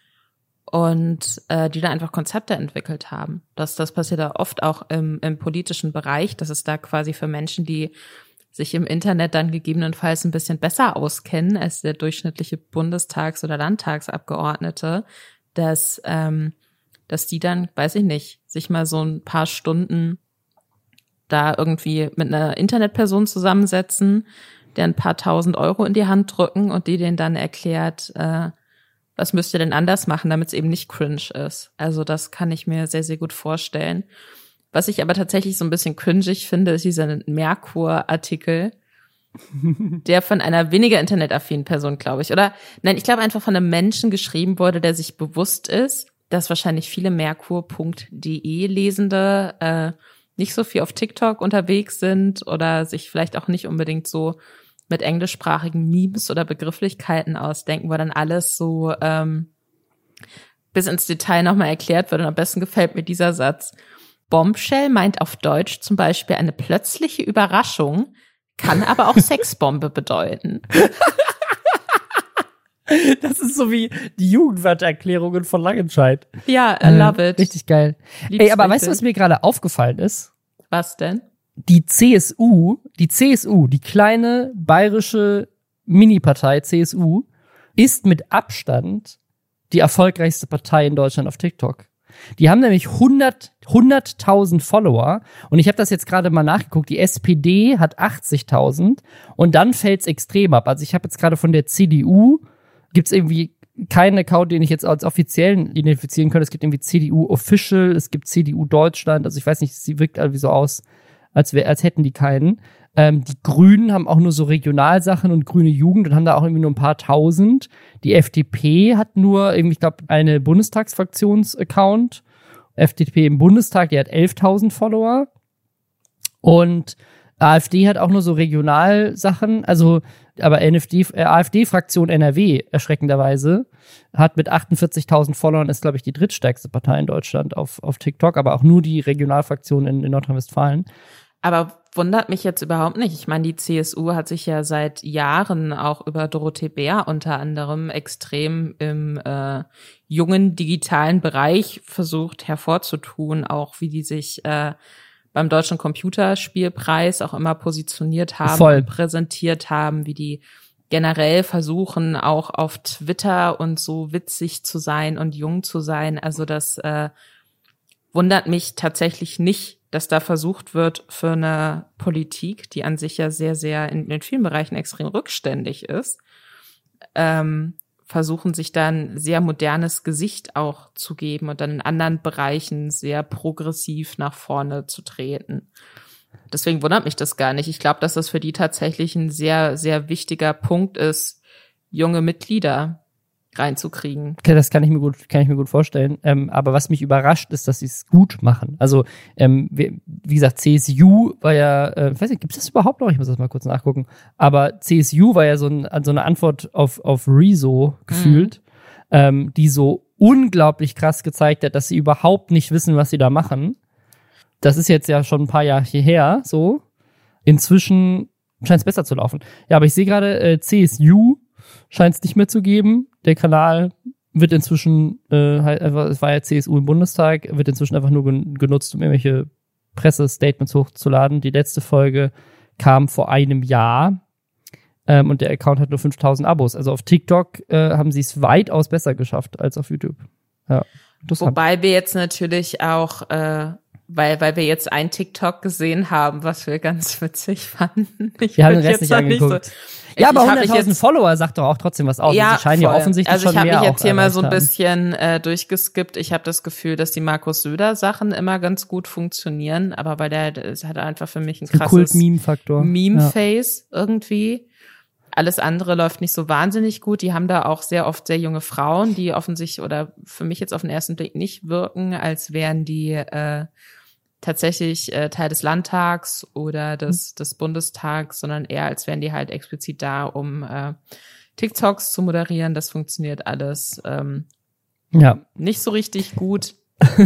und äh, die da einfach Konzepte entwickelt haben. Das, das passiert ja oft auch im, im politischen Bereich, dass es da quasi für Menschen, die sich im Internet dann gegebenenfalls ein bisschen besser auskennen als der durchschnittliche Bundestags- oder Landtagsabgeordnete, dass ähm, dass die dann, weiß ich nicht, sich mal so ein paar Stunden da irgendwie mit einer Internetperson zusammensetzen, der ein paar tausend Euro in die Hand drücken und die denen dann erklärt, äh, was müsst ihr denn anders machen, damit es eben nicht cringe ist. Also das kann ich mir sehr, sehr gut vorstellen. Was ich aber tatsächlich so ein bisschen cringig finde, ist dieser Merkur-Artikel, der von einer weniger internetaffinen Person, glaube ich, oder nein, ich glaube einfach von einem Menschen geschrieben wurde, der sich bewusst ist, dass wahrscheinlich viele Merkur Punkt de Lesende äh, nicht so viel auf TikTok unterwegs sind oder sich vielleicht auch nicht unbedingt so mit englischsprachigen Memes oder Begrifflichkeiten ausdenken, wo dann alles so ähm, bis ins Detail nochmal erklärt wird. Und am besten gefällt mir dieser Satz: Bombshell meint auf Deutsch zum Beispiel eine plötzliche Überraschung, kann aber auch Sexbombe bedeuten. Das ist so wie die Jugendwörtererklärungen von Langenscheid. Ja, I love it. Äh, richtig geil. Ey, aber weißt du, was mir gerade aufgefallen ist? Was denn? Die C S U, die C S U, die kleine bayerische Mini-Partei C S U, ist mit Abstand die erfolgreichste Partei in Deutschland auf TikTok. Die haben nämlich hundert, hunderttausend Follower und ich habe das jetzt gerade mal nachgeguckt, die S P D hat achtzigtausend und dann fällt's extrem ab. Also ich habe jetzt gerade von der C D U, gibt's irgendwie keinen Account, den ich jetzt als offiziellen identifizieren könnte. Es gibt irgendwie C D U Official, es gibt C D U Deutschland, also ich weiß nicht, sie wirkt irgendwie so aus, als, wär, als hätten die keinen. Ähm, die Grünen haben auch nur so Regionalsachen und grüne Jugend und haben da auch irgendwie nur ein paar tausend. Die F D P hat nur irgendwie, ich glaube, eine Bundestagsfraktions-Account. F D P im Bundestag, die hat elftausend Follower. Und AfD hat auch nur so Regionalsachen, also aber N F D, äh, AfD-Fraktion N R W, erschreckenderweise, hat mit achtundvierzigtausend Followern, ist, glaube ich, die drittstärkste Partei in Deutschland auf, auf TikTok, aber auch nur die Regionalfraktion in, in Nordrhein-Westfalen. Aber wundert mich jetzt überhaupt nicht. Ich meine, die C S U hat sich ja seit Jahren auch über Dorothee Bär unter anderem extrem im äh, jungen digitalen Bereich versucht hervorzutun, auch wie die sich äh, beim Deutschen Computerspielpreis auch immer positioniert haben, Voll. und präsentiert haben, wie die generell versuchen, auch auf Twitter und so witzig zu sein und jung zu sein. Also das äh, wundert mich tatsächlich nicht, dass da versucht wird, für eine Politik, die an sich ja sehr, sehr in, in vielen Bereichen extrem rückständig ist, ähm, versuchen sich dann sehr modernes Gesicht auch zu geben und dann in anderen Bereichen sehr progressiv nach vorne zu treten. Deswegen wundert mich das gar nicht. Ich glaube, dass das für die tatsächlich ein sehr, sehr wichtiger Punkt ist, junge Mitglieder reinzukriegen. Okay, das kann ich mir gut, kann ich mir gut vorstellen. Ähm, aber was mich überrascht, ist, dass sie es gut machen. Also, ähm, wie, wie gesagt, C S U war ja, äh, ich weiß nicht, gibt es das überhaupt noch? Ich muss das mal kurz nachgucken. Aber C S U war ja so, ein, so eine Antwort auf, auf Rezo gefühlt, mhm. ähm, die so unglaublich krass gezeigt hat, dass sie überhaupt nicht wissen, was sie da machen. Das ist jetzt ja schon ein paar Jahre hierher, so. Inzwischen scheint es besser zu laufen. Ja, aber ich sehe gerade, äh, C S U scheint es nicht mehr zu geben. Der Kanal wird inzwischen, äh, es war ja C S U im Bundestag, wird inzwischen einfach nur genutzt, um irgendwelche Pressestatements hochzuladen. Die letzte Folge kam vor einem Jahr ähm, und der Account hat nur fünftausend Abos. Also auf TikTok äh, haben sie es weitaus besser geschafft als auf YouTube. Ja, wobei wir jetzt natürlich auch, äh, weil weil wir jetzt ein TikTok gesehen haben, was wir ganz witzig fanden. Ich wir haben den Rest nicht angeguckt. Nicht so, ja, aber hunderttausend Follower sagt doch auch trotzdem was aus. Ja, sie scheinen voll. ja offensichtlich also schon mehr. Also ich habe mich jetzt hier mal so ein haben. bisschen äh, durchgeskippt. Ich habe das Gefühl, dass die Markus Söder Sachen immer ganz gut funktionieren, aber bei der das hat einfach für mich ein krasses Kult-Meme-Faktor. Meme-Face ja. irgendwie. Alles andere läuft nicht so wahnsinnig gut. Die haben da auch sehr oft sehr junge Frauen, die offensichtlich oder für mich jetzt auf den ersten Blick nicht wirken, als wären die äh, tatsächlich äh, Teil des Landtags oder des, des Bundestags, sondern eher, als wären die halt explizit da, um äh, TikToks zu moderieren. Das funktioniert alles ähm, ja. nicht so richtig gut.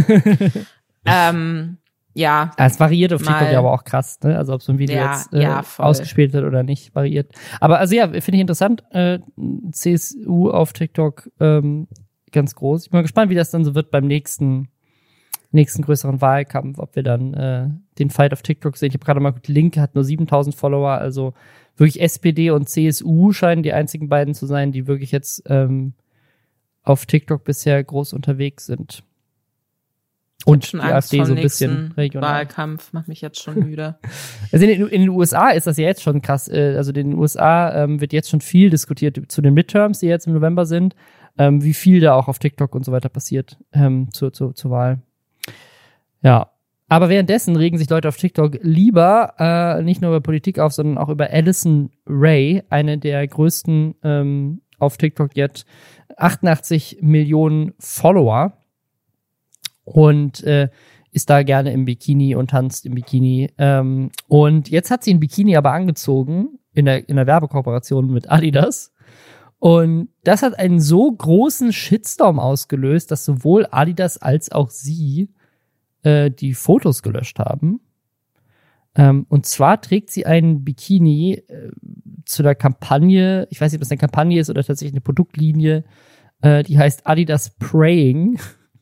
ähm, ja. ja. Es variiert auf TikTok ja aber auch krass, ne? Also ob so ein Video ja, jetzt äh, ja, ausgespielt wird oder nicht, variiert. Aber also ja, finde ich interessant. Äh, C S U auf TikTok ähm, ganz groß. Ich bin mal gespannt, wie das dann so wird beim nächsten nächsten größeren Wahlkampf, ob wir dann äh, den Fight auf TikTok sehen. Ich habe gerade mal geguckt, Linke hat nur siebentausend Follower, also wirklich S P D und C S U scheinen die einzigen beiden zu sein, die wirklich jetzt ähm, auf TikTok bisher groß unterwegs sind. Und die AfD so ein bisschen regional. Wahlkampf macht mich jetzt schon müde. Also in den, in den U S A ist das ja jetzt schon krass. Also in den U S A ähm, wird jetzt schon viel diskutiert zu den Midterms, die jetzt im November sind, ähm, wie viel da auch auf TikTok und so weiter passiert ähm, zur, zur, zur Wahl. Ja, aber währenddessen regen sich Leute auf TikTok lieber äh, nicht nur über Politik auf, sondern auch über Addison Rae, eine der größten ähm, auf TikTok jetzt, achtundachtzig Millionen Follower und äh, ist da gerne im Bikini und tanzt im Bikini. Ähm, und jetzt hat sie ein Bikini aber angezogen in der, in der Werbekooperation mit Adidas. Und das hat einen so großen Shitstorm ausgelöst, dass sowohl Adidas als auch sie die Fotos gelöscht haben. Ähm, und zwar trägt sie einen Bikini äh, zu der Kampagne, ich weiß nicht, ob das eine Kampagne ist oder tatsächlich eine Produktlinie, äh, die heißt Adidas Praying.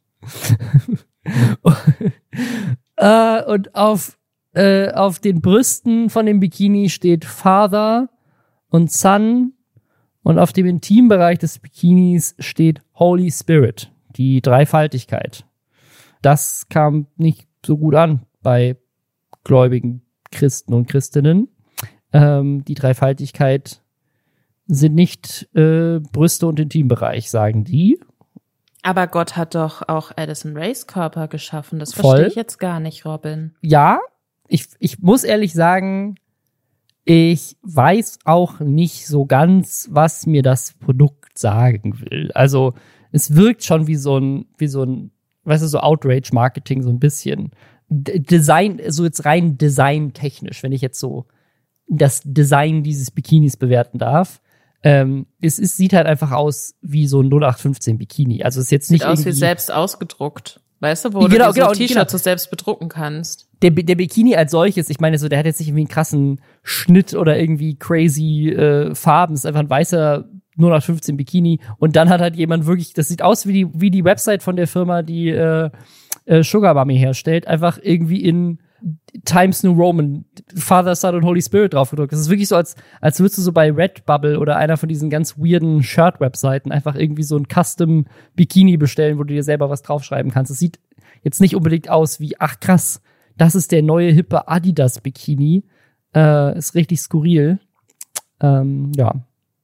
äh, und auf, äh, auf den Brüsten von dem Bikini steht Father und Son und auf dem Intimbereich des Bikinis steht Holy Spirit, die Dreifaltigkeit. Das kam nicht so gut an bei gläubigen Christen und Christinnen. Ähm, die Dreifaltigkeit sind nicht äh, Brüste und Intimbereich, sagen die. Aber Gott hat doch auch Addison Raes Körper geschaffen. Das Voll. Verstehe ich jetzt gar nicht, Robin. Ja, ich, ich muss ehrlich sagen, ich weiß auch nicht so ganz, was mir das Produkt sagen will. Also es wirkt schon wie so ein, wie so ein weißt du, so Outrage-Marketing so ein bisschen. D- Design, so jetzt rein designtechnisch, wenn ich jetzt so das Design dieses Bikinis bewerten darf, ähm, es ist, sieht halt einfach aus wie so ein null acht fünfzehn Bikini. Also es ist jetzt nicht Sieht aus wie irgendwie selbst ausgedruckt. Weißt du, wo genau, du dir so genau, T-Shirts genau. so selbst bedrucken kannst. Der, der Bikini als solches, ich meine so, der hat jetzt nicht irgendwie einen krassen Schnitt oder irgendwie crazy äh, Farben. Es ist einfach ein weißer null acht fünfzehn Bikini. Und dann hat halt jemand wirklich, das sieht aus wie die, wie die Website von der Firma, die äh, äh, Sugar Mummy herstellt, einfach irgendwie in Times New Roman, Father, Son und Holy Spirit draufgedrückt. Das ist wirklich so, als, als würdest du so bei Redbubble oder einer von diesen ganz weirden Shirt-Webseiten einfach irgendwie so ein Custom-Bikini bestellen, wo du dir selber was draufschreiben kannst. Es sieht jetzt nicht unbedingt aus wie, ach krass, das ist der neue hippe Adidas-Bikini. Äh, ist richtig skurril. Ähm, ja.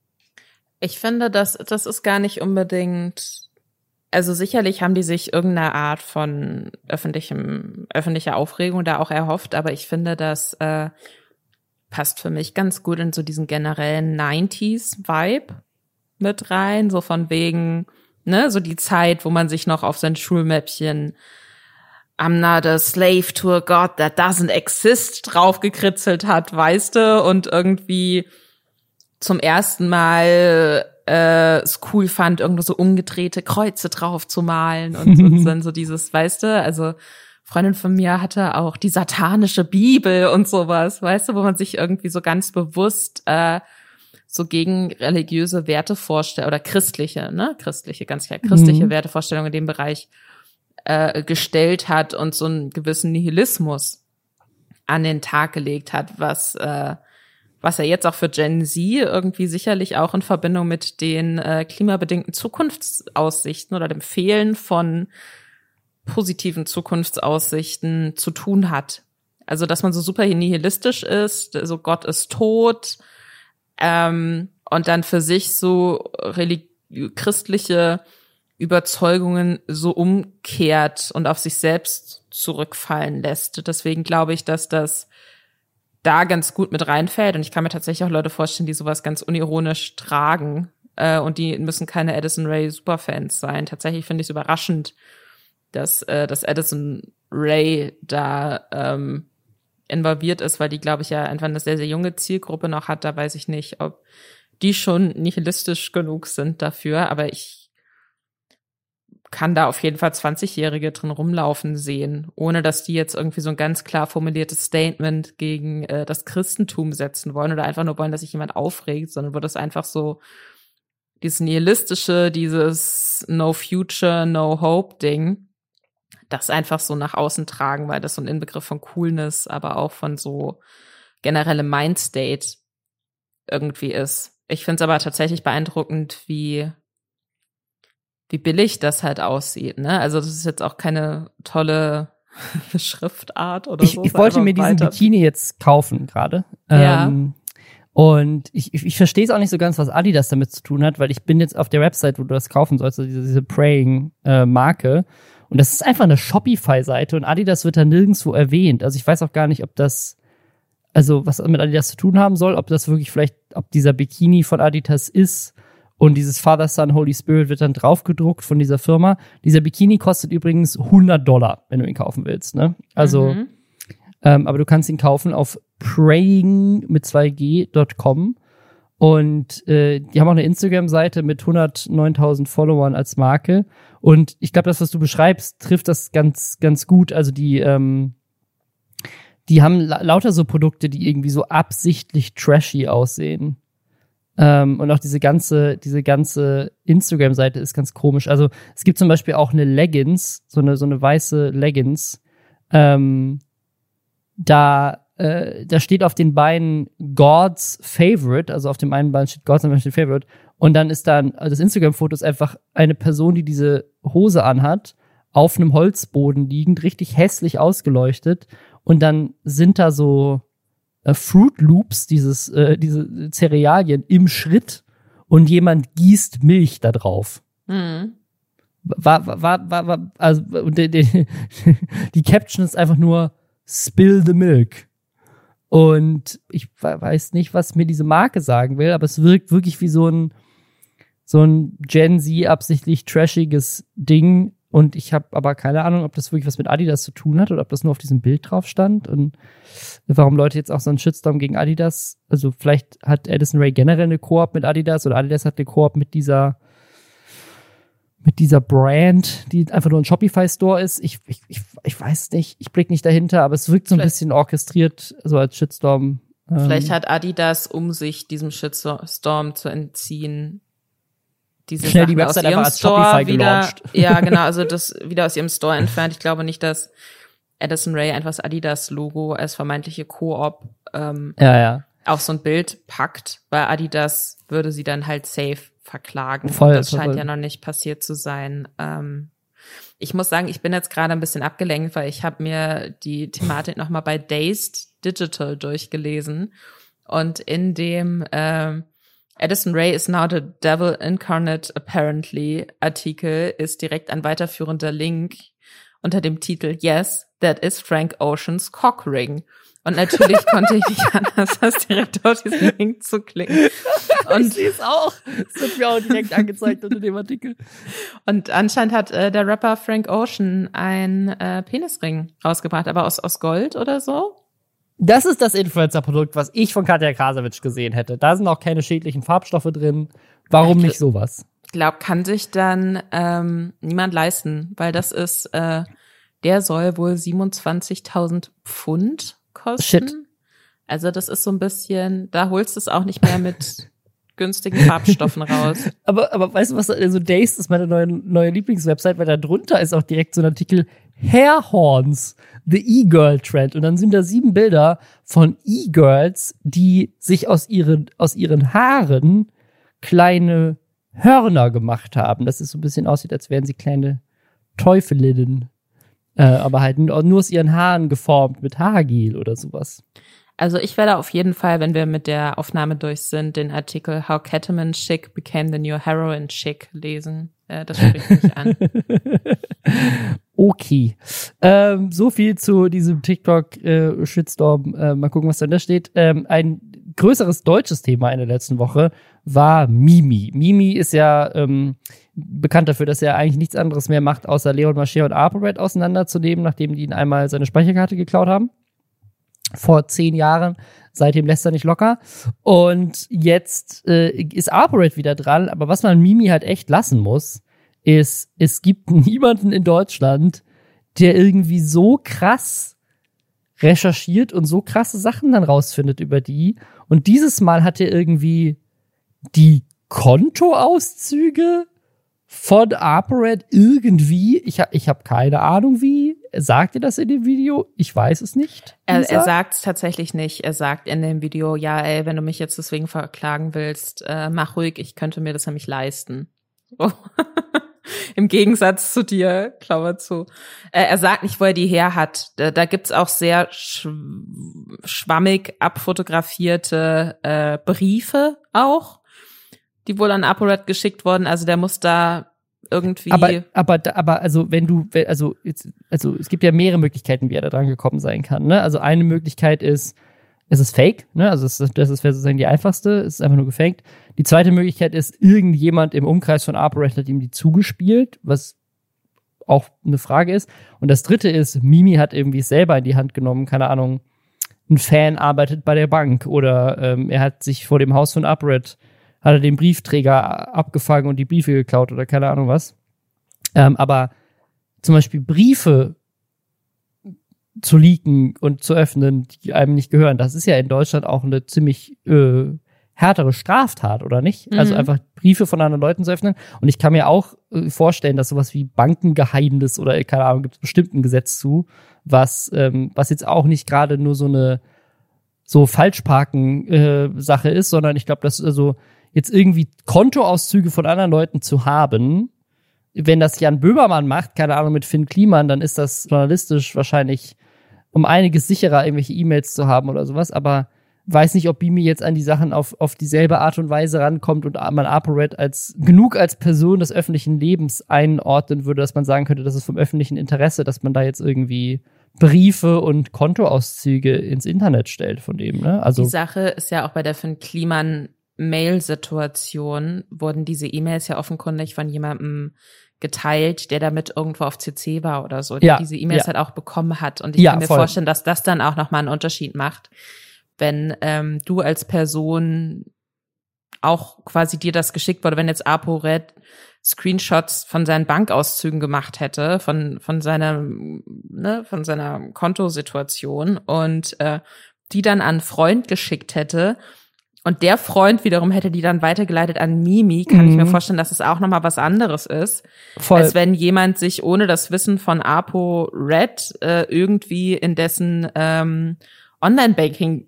Ich finde, das, das ist gar nicht unbedingt, also sicherlich haben die sich irgendeine Art von öffentlichem, öffentlicher Aufregung da auch erhofft, aber ich finde, das äh, passt für mich ganz gut in so diesen generellen neunziger-Vibe mit rein, so von wegen, ne, so die Zeit, wo man sich noch auf sein Schulmäppchen I'm not a slave to a God that doesn't exist draufgekritzelt hat, weißt du, und irgendwie zum ersten Mal äh, es cool fand, irgendwo so umgedrehte Kreuze drauf zu malen und, und dann so dieses, weißt du, also Freundin von mir hatte auch die satanische Bibel und sowas, weißt du, wo man sich irgendwie so ganz bewusst äh, so gegen religiöse Wertevorstellungen oder christliche, ne, christliche, ganz klar, christliche mhm. Wertevorstellungen in dem Bereich äh, gestellt hat und so einen gewissen Nihilismus an den Tag gelegt hat, was äh, was er jetzt auch für Gen Z irgendwie sicherlich auch in Verbindung mit den äh, klimabedingten Zukunftsaussichten oder dem Fehlen von positiven Zukunftsaussichten zu tun hat. Also, dass man so super nihilistisch ist, so Gott ist tot, ähm, und dann für sich so religi- christliche Überzeugungen so umkehrt und auf sich selbst zurückfallen lässt. Deswegen glaube ich, dass das da ganz gut mit reinfällt. Und ich kann mir tatsächlich auch Leute vorstellen, die sowas ganz unironisch tragen. Äh, und die müssen keine Addison Rae Superfans sein. Tatsächlich finde ich es überraschend, dass, äh, dass Addison Rae da ähm, involviert ist, weil die, glaube ich, ja einfach eine sehr, sehr junge Zielgruppe noch hat. Da weiß ich nicht, ob die schon nihilistisch genug sind dafür. Aber ich kann da auf jeden Fall zwanzigjährige drin rumlaufen sehen, ohne dass die jetzt irgendwie so ein ganz klar formuliertes Statement gegen äh, das Christentum setzen wollen oder einfach nur wollen, dass sich jemand aufregt, sondern wo das einfach so dieses nihilistische, dieses No Future, No Hope Ding, das einfach so nach außen tragen, weil das so ein Inbegriff von Coolness, aber auch von so generellem Mindstate irgendwie ist. Ich finde es aber tatsächlich beeindruckend, wie wie billig das halt aussieht, ne? Also das ist jetzt auch keine tolle Schriftart oder ich, so. Ich wollte mir diesen Bikini jetzt kaufen gerade. Ja. Ähm, und ich, ich, ich verstehe es auch nicht so ganz, was Adidas damit zu tun hat, weil ich bin jetzt auf der Website, wo du das kaufen sollst, also diese, diese Praying-Marke. Äh, und das ist einfach eine Shopify-Seite und Adidas wird da nirgendwo erwähnt. Also ich weiß auch gar nicht, ob das, also was mit Adidas zu tun haben soll, ob das wirklich vielleicht, ob dieser Bikini von Adidas ist. Und dieses Father, Son, Holy Spirit wird dann draufgedruckt von dieser Firma. Dieser Bikini kostet übrigens hundert Dollar, wenn du ihn kaufen willst, ne? Also, mhm. ähm, aber du kannst ihn kaufen auf praying mit zwei G Punkt com. Und äh, die haben auch eine Instagram-Seite mit hundertneuntausend Followern als Marke. Und ich glaube, das, was du beschreibst, trifft das ganz, ganz gut. Also die, ähm, die haben la- lauter so Produkte, die irgendwie so absichtlich trashy aussehen. Ähm, und auch diese ganze, diese ganze Instagram-Seite ist ganz komisch. Also es gibt zum Beispiel auch eine Leggings, so eine, so eine weiße Leggings. Ähm, da, äh, da steht auf den Beinen God's Favorite, also auf dem einen Bein steht God's Favorite. Und dann ist dann, also das Instagram-Foto ist einfach eine Person, die diese Hose anhat, auf einem Holzboden liegend, richtig hässlich ausgeleuchtet. Und dann sind da so Fruit Loops, dieses, äh, diese Cerealien im Schritt und jemand gießt Milch da drauf. Mhm. War, war, war, war, also, die, die, die Caption ist einfach nur Spill the Milk. Und ich weiß nicht, was mir diese Marke sagen will, aber es wirkt wirklich wie so ein, so ein Gen Z absichtlich trashiges Ding, Und ich habe aber keine Ahnung, ob das wirklich was mit Adidas zu tun hat oder ob das nur auf diesem Bild drauf stand. Und warum Leute jetzt auch so einen Shitstorm gegen Adidas, also vielleicht hat Addison Rae generell eine Koop mit Adidas oder Adidas hat eine Koop mit dieser mit dieser Brand, die einfach nur ein Shopify-Store ist. Ich, ich, ich, ich weiß nicht, ich blick nicht dahinter, aber es wirkt so ein Vielleicht. bisschen orchestriert, so als Shitstorm. Vielleicht hat Adidas, um sich diesem Shitstorm zu entziehen, diese Schnell die Sachen aus Website ihrem einfach als Store Shopify wieder, gelauncht. ja genau, also das wieder aus ihrem Store entfernt. Ich glaube nicht, dass Addison Rae einfach das Adidas-Logo als vermeintliche Koop ähm, Ja, ja. auf so ein Bild packt, weil Adidas würde sie dann halt safe verklagen. Voll, das voll, scheint voll. ja noch nicht passiert zu sein. Ähm, ich muss sagen, ich bin jetzt gerade ein bisschen abgelenkt, weil ich habe mir die Thematik nochmal bei Dazed Digital durchgelesen und in dem ähm, Addison Rae is now the devil incarnate apparently Artikel ist direkt ein weiterführender Link unter dem Titel Yes, that is Frank Ocean's cock ring. Und natürlich konnte ich nicht anders, als direkt auf diesen Link zu klicken. Und ich sehe es auch. Es wird mir auch direkt angezeigt unter dem Artikel. Und anscheinend hat äh, der Rapper Frank Ocean einen äh, Penisring rausgebracht, aber aus, aus Gold oder so. Das ist das Influencer-Produkt, was ich von Katja Krasavitsch gesehen hätte. Da sind auch keine schädlichen Farbstoffe drin. Warum nicht sowas? Ich glaube, kann sich dann ähm, niemand leisten, weil das ist, äh, der soll wohl siebenundzwanzigtausend Pfund kosten. Shit. Also das ist so ein bisschen, da holst du es auch nicht mehr mit günstigen Farbstoffen raus. Aber, aber weißt du was, also Dazed ist meine neue, neue Lieblingswebsite, weil da drunter ist auch direkt so ein Artikel Hair Horns, the E-Girl Trend. Und dann sind da sieben Bilder von E-Girls, die sich aus ihren, aus ihren Haaren kleine Hörner gemacht haben. Das ist so ein bisschen aussieht, als wären sie kleine Teufelinnen. Äh, aber halt nur aus ihren Haaren geformt mit Haargel oder sowas. Also ich werde auf jeden Fall, wenn wir mit der Aufnahme durch sind, den Artikel How Ketamine Chic Became the New Heroin Chic lesen. Äh, das spricht mich an. Okay. Ähm, so viel zu diesem TikTok-Shitstorm. Äh, mal gucken, was da steht. Ähm, ein größeres deutsches Thema in der letzten Woche war Mimi. Mimi ist ja ähm, bekannt dafür, dass er eigentlich nichts anderes mehr macht, außer Leon Mascher und ApoRed auseinanderzunehmen, nachdem die ihn einmal seine Speicherkarte geklaut haben. Vor zehn Jahren. Seitdem lässt er nicht locker. Und jetzt äh, ist ApoRed wieder dran. Aber was man Mimi halt echt lassen muss, ist, es gibt niemanden in Deutschland, der irgendwie so krass recherchiert und so krasse Sachen dann rausfindet über die. Und dieses Mal hat er irgendwie die Kontoauszüge von ApoRed irgendwie, ich habe ich hab keine Ahnung wie, sagt er das in dem Video? Ich weiß es nicht. Er, er sagt es tatsächlich nicht. Er sagt in dem Video, ja ey, wenn du mich jetzt deswegen verklagen willst, äh, mach ruhig, ich könnte mir das nämlich leisten. Oh. Im Gegensatz zu dir, Klammer zu. Äh, er sagt nicht, wo er die her hat. Da, da gibt's auch sehr sch- schwammig abfotografierte äh, Briefe auch, die wohl an ApoRed geschickt wurden. Also der muss da irgendwie. Aber, aber, aber, also, wenn du, also, jetzt, also, es gibt ja mehrere Möglichkeiten, wie er da dran gekommen sein kann, ne? Also, eine Möglichkeit ist, es ist fake, ne? Also, das, das ist sozusagen die einfachste, es ist einfach nur gefaked. Die zweite Möglichkeit ist, irgendjemand im Umkreis von ApoRed hat ihm die zugespielt, was auch eine Frage ist. Und das dritte ist, Mimi hat irgendwie selber in die Hand genommen, keine Ahnung, ein Fan arbeitet bei der Bank oder ähm, er hat sich vor dem Haus von ApoRed hat er den Briefträger abgefangen und die Briefe geklaut oder keine Ahnung was. Ähm, aber zum Beispiel Briefe zu leaken und zu öffnen, die einem nicht gehören, das ist ja in Deutschland auch eine ziemlich äh, härtere Straftat, oder nicht? Mhm. Also einfach Briefe von anderen Leuten zu öffnen. Und ich kann mir auch äh, vorstellen, dass sowas wie Bankengeheimnis oder, keine Ahnung, gibt es bestimmt ein Gesetz zu, was, ähm, was jetzt auch nicht gerade nur so eine so Falschparken-Sache äh, ist, sondern ich glaube, dass also jetzt irgendwie Kontoauszüge von anderen Leuten zu haben, wenn das Jan Böhmermann macht, keine Ahnung, mit Finn Kliman, dann ist das journalistisch wahrscheinlich um einiges sicherer, irgendwelche E-Mails zu haben oder sowas, aber weiß nicht, ob Mimi jetzt an die Sachen auf, auf dieselbe Art und Weise rankommt und man ApoRed als, genug als Person des öffentlichen Lebens einordnen würde, dass man sagen könnte, das ist vom öffentlichen Interesse, dass man da jetzt irgendwie Briefe und Kontoauszüge ins Internet stellt von dem, ne? Also die Sache ist ja auch bei der Finn Kliman Mail-Situation wurden diese E-Mails ja offenkundig von jemandem geteilt, der damit irgendwo auf C C war oder so, der ja, diese E-Mails ja. halt auch bekommen hat. Und ich ja, kann mir voll. vorstellen, dass das dann auch nochmal einen Unterschied macht, wenn ähm, du als Person auch quasi dir das geschickt wurde, wenn jetzt ApoRed Screenshots von seinen Bankauszügen gemacht hätte, von von seiner ne, von seiner Kontosituation und äh, die dann an einen Freund geschickt hätte und der Freund wiederum hätte die dann weitergeleitet an Mimi, kann mhm. ich mir vorstellen, dass es auch nochmal was anderes ist, Voll. als wenn jemand sich ohne das Wissen von ApoRed äh, irgendwie in dessen ähm, Online-Banking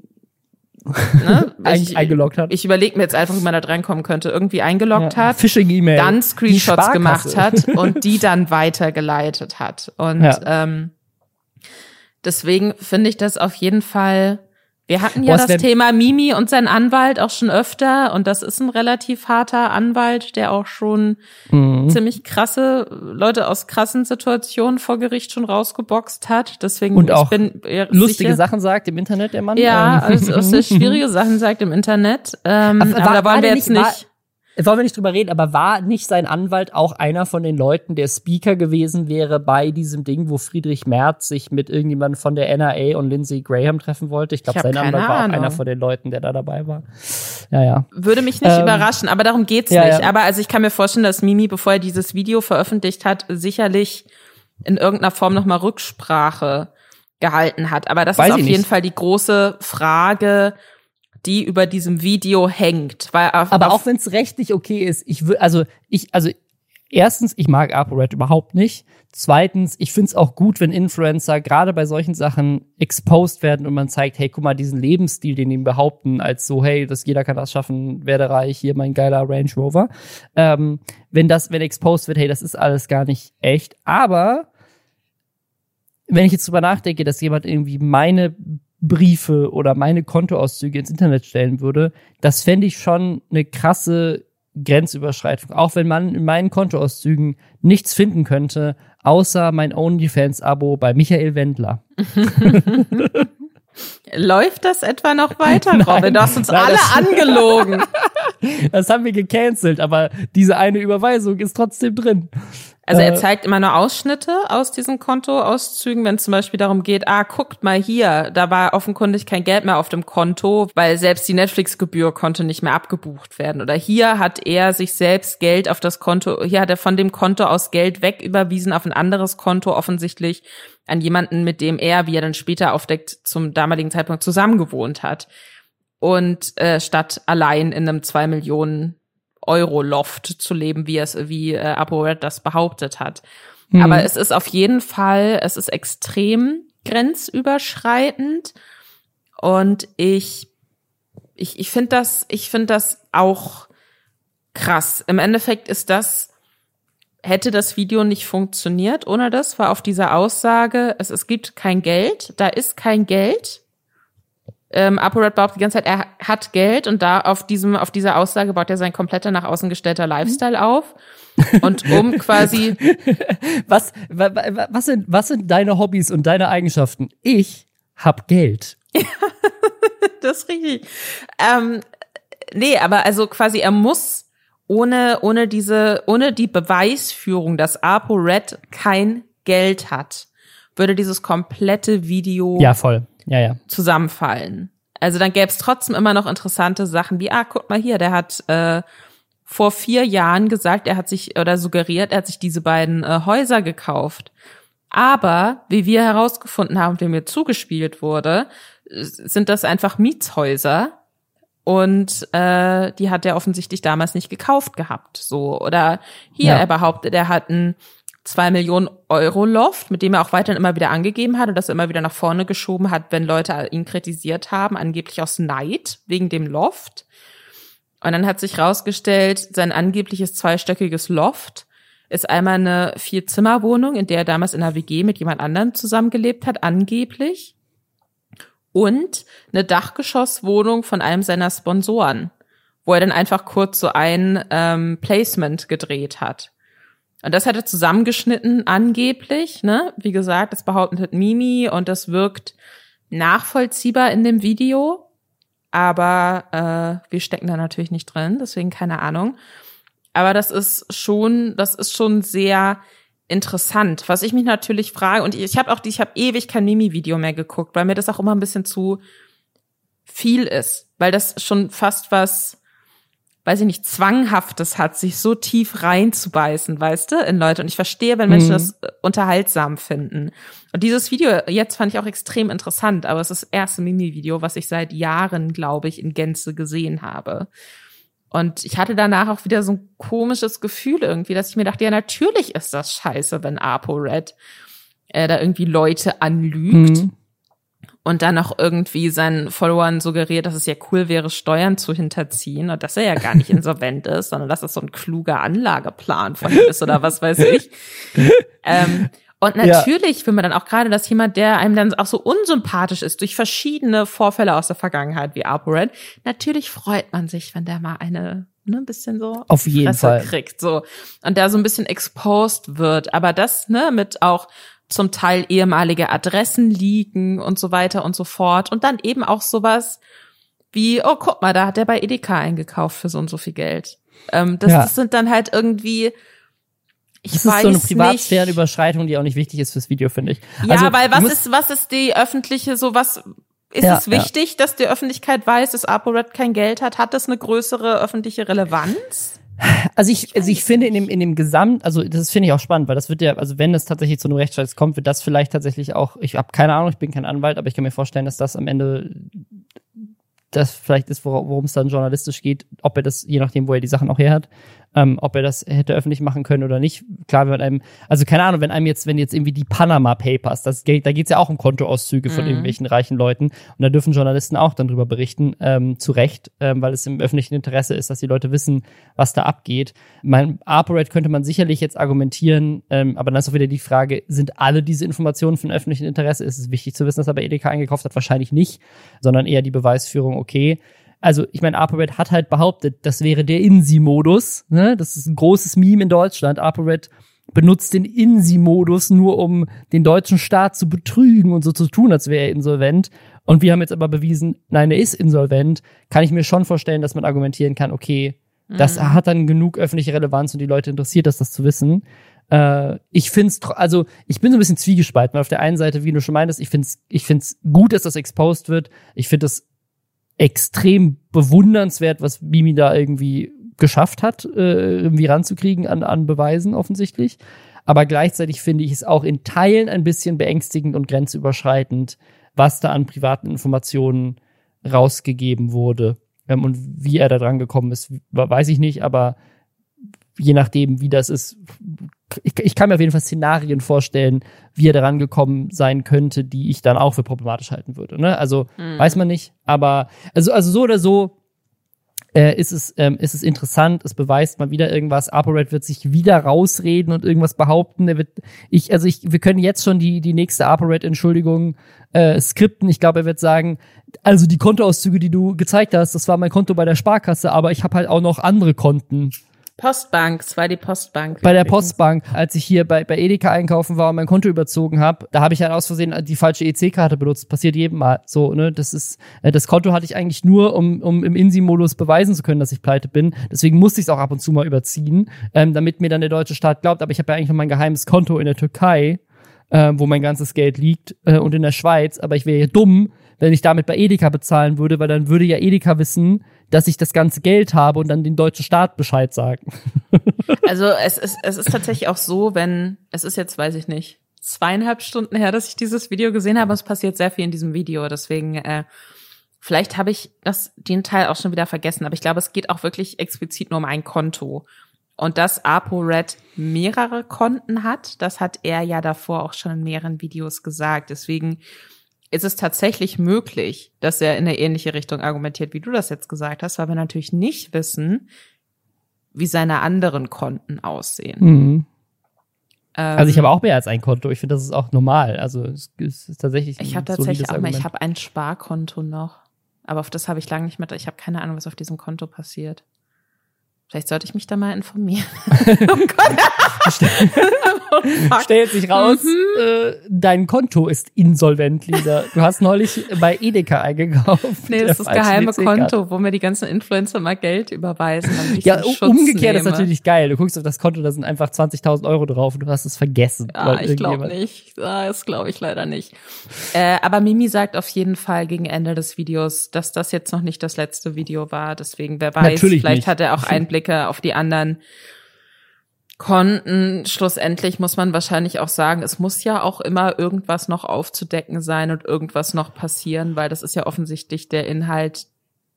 Ne? Ich, eingeloggt hat. Ich überlege mir jetzt einfach, wie man da reinkommen könnte. Irgendwie eingeloggt ja, hat, Phishing-E-Mail, dann Screenshots gemacht hat und die dann weitergeleitet hat. Und ja. ähm, deswegen finde ich das auf jeden Fall. Wir hatten ja Boah, das Thema Mimi und sein Anwalt auch schon öfter und das ist ein relativ harter Anwalt, der auch schon mhm. ziemlich krasse Leute aus krassen Situationen vor Gericht schon rausgeboxt hat. Deswegen und auch ich bin lustige sicher, Sachen sagt im Internet der Mann. Ja, also auch sehr schwierige Sachen sagt im Internet. Ähm, aber, aber da wollen wir jetzt nicht. War, wollen wir nicht drüber reden, aber war nicht sein Anwalt auch einer von den Leuten, der Speaker gewesen wäre bei diesem Ding, wo Friedrich Merz sich mit irgendjemandem von der N R A und Lindsey Graham treffen wollte? Ich glaube, sein Anwalt war auch einer von den Leuten, der da dabei war. Ja, ja. Würde mich nicht ähm, überraschen, aber darum geht's ja, nicht. Ja. Aber also ich kann mir vorstellen, dass Mimi, bevor er dieses Video veröffentlicht hat, sicherlich in irgendeiner Form nochmal Rücksprache gehalten hat. Aber das Weiß ist auf ich jeden nicht. Fall die große Frage, die über diesem Video hängt. Weil auf, aber auf auch wenn es rechtlich okay ist, ich will, also ich, also erstens, ich mag ApoRed überhaupt nicht. Zweitens, ich find's auch gut, wenn Influencer gerade bei solchen Sachen exposed werden und man zeigt, hey, guck mal, diesen Lebensstil, den die behaupten, als so, hey, das jeder kann das schaffen, werde reich, hier mein geiler Range Rover. Ähm, wenn das, wenn exposed wird, hey, das ist alles gar nicht echt. Aber wenn ich jetzt drüber nachdenke, dass jemand irgendwie meine Briefe oder meine Kontoauszüge ins Internet stellen würde, das fände ich schon eine krasse Grenzüberschreitung. Auch wenn man in meinen Kontoauszügen nichts finden könnte, außer mein OnlyFans-Abo bei Michael Wendler. Läuft das etwa noch weiter, Robin? Du hast uns nein, alle angelogen. Das haben wir gecancelt, aber diese eine Überweisung ist trotzdem drin. Also er zeigt immer nur Ausschnitte aus diesen Kontoauszügen, wenn es zum Beispiel darum geht, ah, guckt mal hier, da war offenkundig kein Geld mehr auf dem Konto, weil selbst die Netflix-Gebühr konnte nicht mehr abgebucht werden. Oder hier hat er sich selbst Geld auf das Konto, hier hat er von dem Konto aus Geld wegüberwiesen auf ein anderes Konto, offensichtlich an jemanden, mit dem er, wie er dann später aufdeckt, zum damaligen Zeitpunkt zusammengewohnt hat. Und äh, statt allein in einem zwei Millionen Euro-Loft zu leben, wie es, wie äh, ApoRed das behauptet hat. Mhm. Aber es ist auf jeden Fall, es ist extrem grenzüberschreitend und ich, ich, ich finde das, ich finde das auch krass. Im Endeffekt ist das, hätte das Video nicht funktioniert ohne das, war auf dieser Aussage, es, es gibt kein Geld, da ist kein Geld. Ähm, ApoRed behauptet die ganze Zeit, er hat Geld und da auf diesem, auf dieser Aussage baut er sein kompletter nach außen gestellter Lifestyle auf. Und um quasi. Was, was sind, was sind deine Hobbys und deine Eigenschaften? Ich hab Geld. Das ist richtig. Ähm, nee, aber also quasi er muss ohne, ohne diese, ohne die Beweisführung, dass ApoRed kein Geld hat, würde dieses komplette Video. Ja, voll. Ja, ja. Zusammenfallen. Also dann gäbe es trotzdem immer noch interessante Sachen wie, ah, guck mal hier, der hat äh, vor vier Jahren gesagt, er hat sich oder suggeriert, er hat sich diese beiden äh, Häuser gekauft. Aber, wie wir herausgefunden haben, dem mir zugespielt wurde, sind das einfach Mietshäuser und äh, die hat er offensichtlich damals nicht gekauft gehabt. So, oder hier, ja. Er behauptet, er hat ein zwei Millionen Euro Loft, mit dem er auch weiterhin immer wieder angegeben hat und das er immer wieder nach vorne geschoben hat, wenn Leute ihn kritisiert haben, angeblich aus Neid wegen dem Loft. Und dann hat sich rausgestellt, sein angebliches zweistöckiges Loft ist einmal eine Vier-Zimmer-Wohnung, in der er damals in einer W G mit jemand anderem zusammengelebt hat, angeblich. Und eine Dachgeschosswohnung von einem seiner Sponsoren, wo er dann einfach kurz so ein ähm, Placement gedreht hat. Und das hat er zusammengeschnitten, angeblich, ne? Wie gesagt, das behauptet Mimi und das wirkt nachvollziehbar in dem Video. aber äh, wir stecken da natürlich nicht drin, deswegen keine Ahnung. Aber das ist schon, das ist schon sehr interessant. Was ich mich natürlich frage, und ich habe auch, ich habe ewig kein Mimi-Video mehr geguckt, weil mir das auch immer ein bisschen zu viel ist, weil das schon fast was, weiß ich nicht, Zwanghaftes hat, sich so tief reinzubeißen, weißt du, in Leute. Und ich verstehe, wenn Menschen mhm. das unterhaltsam finden. Und dieses Video jetzt fand ich auch extrem interessant, aber es ist das erste Mimi-Video, was ich seit Jahren, glaube ich, in Gänze gesehen habe. Und ich hatte danach auch wieder so ein komisches Gefühl irgendwie, dass ich mir dachte, ja, natürlich ist das scheiße, wenn ApoRed äh, da irgendwie Leute anlügt mhm. und dann auch irgendwie seinen Followern suggeriert, dass es ja cool wäre, Steuern zu hinterziehen und dass er ja gar nicht insolvent ist, sondern dass es so ein kluger Anlageplan von ihm ist oder was weiß ich. ähm, Und natürlich ja. will man dann auch gerade, dass jemand, der einem dann auch so unsympathisch ist, durch verschiedene Vorfälle aus der Vergangenheit wie ApoRed, natürlich freut man sich, wenn der mal eine, ne, ein bisschen so auf jeden Fresse Fall kriegt, so. Und der so ein bisschen exposed wird. Aber das, ne, mit auch zum Teil ehemalige Adressen liegen und so weiter und so fort. Und dann eben auch sowas wie, oh, guck mal, da hat der bei Edeka eingekauft für so und so viel Geld. Ähm, das, ja. das sind dann halt irgendwie, Ich das ist so eine Privatsphärenüberschreitung, die auch nicht wichtig ist fürs Video, finde ich. Ja, also, weil was ist, was ist die öffentliche, so was, ist ja, es wichtig, ja. dass die Öffentlichkeit weiß, dass ApoRed kein Geld hat? Hat das eine größere öffentliche Relevanz? Also ich, ich also ich finde in dem, in dem Gesamt, also das finde ich auch spannend, weil das wird ja, also wenn es tatsächlich zu einem Rechtsstreit kommt, wird das vielleicht tatsächlich auch, ich habe keine Ahnung, ich bin kein Anwalt, aber ich kann mir vorstellen, dass das am Ende das vielleicht ist, worum es dann journalistisch geht, ob er das, je nachdem, wo er die Sachen auch her hat, ähm, ob er das hätte öffentlich machen können oder nicht. Klar, wenn einem, also keine Ahnung, wenn einem jetzt, wenn jetzt irgendwie die Panama Papers, das geht, da geht's ja auch um Kontoauszüge von mhm. irgendwelchen reichen Leuten und da dürfen Journalisten auch dann drüber berichten, ähm, zu Recht, ähm, weil es im öffentlichen Interesse ist, dass die Leute wissen, was da abgeht. Mein ApoRed könnte man sicherlich jetzt argumentieren, ähm, aber dann ist auch wieder die Frage, sind alle diese Informationen von öffentlichem Interesse? Ist es wichtig zu wissen, dass er bei Edeka eingekauft hat? Wahrscheinlich nicht, sondern eher die Beweisführung, okay. Also, ich meine, ApoRed hat halt behauptet, das wäre der INSI-Modus, ne? Das ist ein großes Meme in Deutschland. ApoRed benutzt den INSI-Modus nur, um den deutschen Staat zu betrügen und so zu tun, als wäre er insolvent. Und wir haben jetzt aber bewiesen, nein, er ist insolvent. Kann ich mir schon vorstellen, dass man argumentieren kann, okay, mhm. das hat dann genug öffentliche Relevanz und die Leute interessiert das, das zu wissen. Äh, ich find's, also, ich bin so ein bisschen zwiegespalten, weil auf der einen Seite, wie du schon meintest, ich find's, ich find's gut, dass das exposed wird. Ich finde es extrem bewundernswert, was Mimi da irgendwie geschafft hat, äh, irgendwie ranzukriegen an, an Beweisen offensichtlich. Aber gleichzeitig finde ich es auch in Teilen ein bisschen beängstigend und grenzüberschreitend, was da an privaten Informationen rausgegeben wurde. Ähm, und wie er da dran gekommen ist, weiß ich nicht, aber je nachdem, wie das ist, ich, ich kann mir auf jeden Fall Szenarien vorstellen, wie er daran gekommen sein könnte, die ich dann auch für problematisch halten würde. Ne? Also mhm. weiß man nicht, aber also also so oder so äh, ist es ähm, ist es interessant. Es beweist mal wieder irgendwas. ApoRed wird sich wieder rausreden und irgendwas behaupten. Er wird, ich also ich, wir können jetzt schon die die nächste ApoRed-Entschuldigung äh, skripten. Ich glaube, er wird sagen, also die Kontoauszüge, die du gezeigt hast, das war mein Konto bei der Sparkasse, aber ich habe halt auch noch andere Konten. Postbank, es war die Postbank. Bei der Postbank, als ich hier bei, bei Edeka einkaufen war und mein Konto überzogen habe, da habe ich halt aus Versehen die falsche E C-Karte benutzt. Passiert jedem Mal. So, ne, das ist, das Konto hatte ich eigentlich nur, um, um im INSI-Modus beweisen zu können, dass ich pleite bin. Deswegen musste ich es auch ab und zu mal überziehen, ähm, damit mir dann der deutsche Staat glaubt. Aber ich habe ja eigentlich noch mein geheimes Konto in der Türkei, äh, wo mein ganzes Geld liegt, äh, und in der Schweiz. Aber ich wäre ja dumm, wenn ich damit bei Edeka bezahlen würde, weil dann würde ja Edeka wissen, dass ich das ganze Geld habe und dann den deutschen Staat Bescheid sagen. Also es ist, es ist tatsächlich auch so, wenn, es ist jetzt, weiß ich nicht, zweieinhalb Stunden her, dass ich dieses Video gesehen habe, es passiert sehr viel in diesem Video, deswegen äh, vielleicht habe ich das den Teil auch schon wieder vergessen, aber ich glaube, es geht auch wirklich explizit nur um ein Konto. Und dass ApoRed mehrere Konten hat, das hat er ja davor auch schon in mehreren Videos gesagt, deswegen ist es tatsächlich möglich, dass er in eine ähnliche Richtung argumentiert, wie du das jetzt gesagt hast, weil wir natürlich nicht wissen, wie seine anderen Konten aussehen. Mhm. Ähm, also ich habe auch mehr als ein Konto. Ich finde, das ist auch normal. Also es ist tatsächlich ein Ich habe tatsächlich auch mal, ich habe ein Sparkonto noch, aber auf das habe ich lange nicht mehr, ich habe keine Ahnung, was auf diesem Konto passiert. Vielleicht sollte ich mich da mal informieren. Oh Gott. Oh, stellt sich raus, Mhm. äh, dein Konto ist insolvent, Lisa. Du hast neulich bei Edeka eingekauft. Nee, Der das ist das falschen geheime E C-Karte. Konto, wo mir die ganzen Influencer mal Geld überweisen, damit ich Ja, den u- Schutz umgekehrt nehme. ist natürlich geil. Du guckst auf das Konto, da sind einfach zwanzigtausend Euro drauf und du hast es vergessen. Ja, weil ich glaube irgendjemand- nicht. Ja, das glaube ich leider nicht. Äh, aber Mimi sagt auf jeden Fall gegen Ende des Videos, dass das jetzt noch nicht das letzte Video war. Deswegen, wer weiß, Natürlich vielleicht nicht. hat er auch Einblicke auf die anderen Konten. Schlussendlich muss man wahrscheinlich auch sagen, es muss ja auch immer irgendwas noch aufzudecken sein und irgendwas noch passieren, weil das ist ja offensichtlich der Inhalt,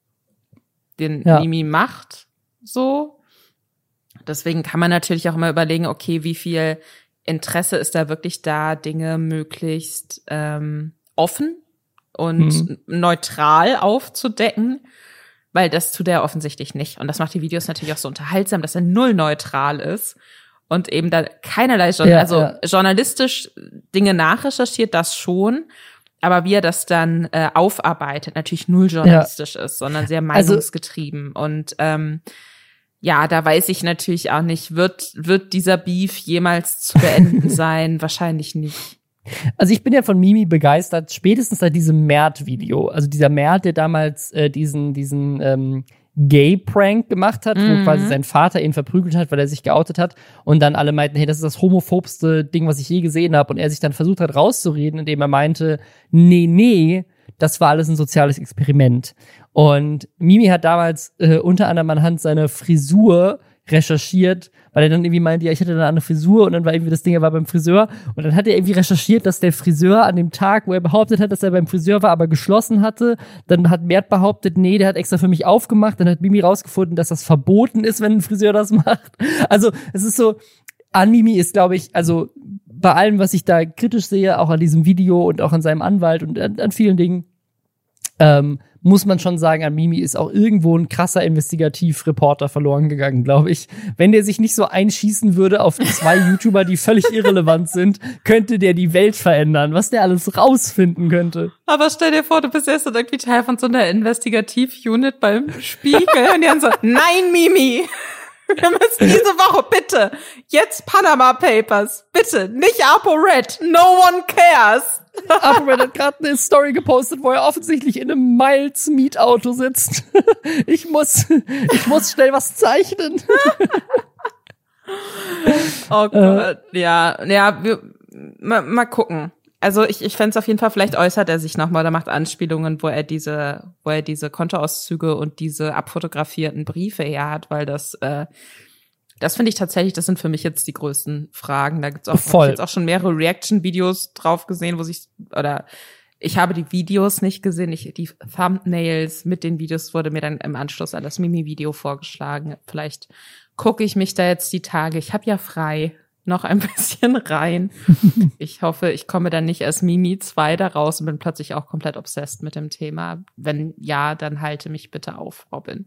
den Ja. Mimi macht, so. Deswegen kann man natürlich auch immer überlegen, okay, wie viel Interesse ist da wirklich da, Dinge möglichst ähm, offen und Mhm. neutral aufzudecken, weil das tut er offensichtlich nicht. Und das macht die Videos natürlich auch so unterhaltsam, dass er null neutral ist und eben da keinerlei, Journal- Ja, also ja. journalistisch Dinge nachrecherchiert, das schon, aber wie er das dann äh, aufarbeitet, natürlich null journalistisch ist, sondern sehr Also- meinungsgetrieben. Und ähm, ja, da weiß ich natürlich auch nicht, wird wird dieser Beef jemals zu beenden sein? Wahrscheinlich nicht. Also ich bin ja von Mimi begeistert, spätestens seit diesem Mert-Video. Also dieser Mert, der damals äh, diesen diesen ähm, Gay-Prank gemacht hat, Mhm. wo quasi sein Vater ihn verprügelt hat, weil er sich geoutet hat. Und dann alle meinten, hey, das ist das homophobste Ding, was ich je gesehen habe. Und er sich dann versucht hat rauszureden, indem er meinte, nee, nee, das war alles ein soziales Experiment. Und Mimi hat damals äh, unter anderem anhand seiner Frisur recherchiert, weil er dann irgendwie meinte, ja, ich hätte da eine Frisur und dann war irgendwie das Ding, er war beim Friseur und dann hat er irgendwie recherchiert, dass der Friseur an dem Tag, wo er behauptet hat, dass er beim Friseur war, aber geschlossen hatte, dann hat Mert behauptet, nee, der hat extra für mich aufgemacht, dann hat Mimi rausgefunden, dass das verboten ist, wenn ein Friseur das macht. Also, es ist so, an Mimi ist, glaube ich, also bei allem, was ich da kritisch sehe, auch an diesem Video und auch an seinem Anwalt und an, an vielen Dingen, ähm, muss man schon sagen, an Mimi ist auch irgendwo ein krasser Investigativreporter verloren gegangen, glaube ich. Wenn der sich nicht so einschießen würde auf zwei YouTuber, die völlig irrelevant sind, könnte der die Welt verändern, was der alles rausfinden könnte. Aber stell dir vor, du bist erst irgendwie Teil von so einer Investigativ-Unit beim Spiegel und die haben so, nein, Mimi, wir müssen diese Woche bitte, jetzt Panama Papers, bitte, nicht ApoRed, no one cares. ApoRed hat gerade eine Story gepostet, wo er offensichtlich in einem Miles-Mietauto sitzt. Ich muss, ich muss schnell was zeichnen. Oh Gott, ja, ja, wir, mal, mal gucken. Also ich, ich fände es auf jeden Fall, vielleicht äußert er sich nochmal, da macht Anspielungen, wo er diese, wo er diese Kontoauszüge und diese abfotografierten Briefe her hat, weil das, äh, das finde ich tatsächlich, das sind für mich jetzt die größten Fragen. Da gibt's auch, hab ich jetzt auch schon mehrere Reaction-Videos drauf gesehen, wo sich, oder ich habe die Videos nicht gesehen, ich, die Thumbnails mit den Videos wurde mir dann im Anschluss an das Mimi-Video vorgeschlagen. Vielleicht gucke ich mich da jetzt die Tage, ich habe ja frei, noch ein bisschen rein. Ich hoffe, ich komme dann nicht als Mimi zwei da raus und bin plötzlich auch komplett obsessed mit dem Thema. Wenn ja, dann halte mich bitte auf, Robin.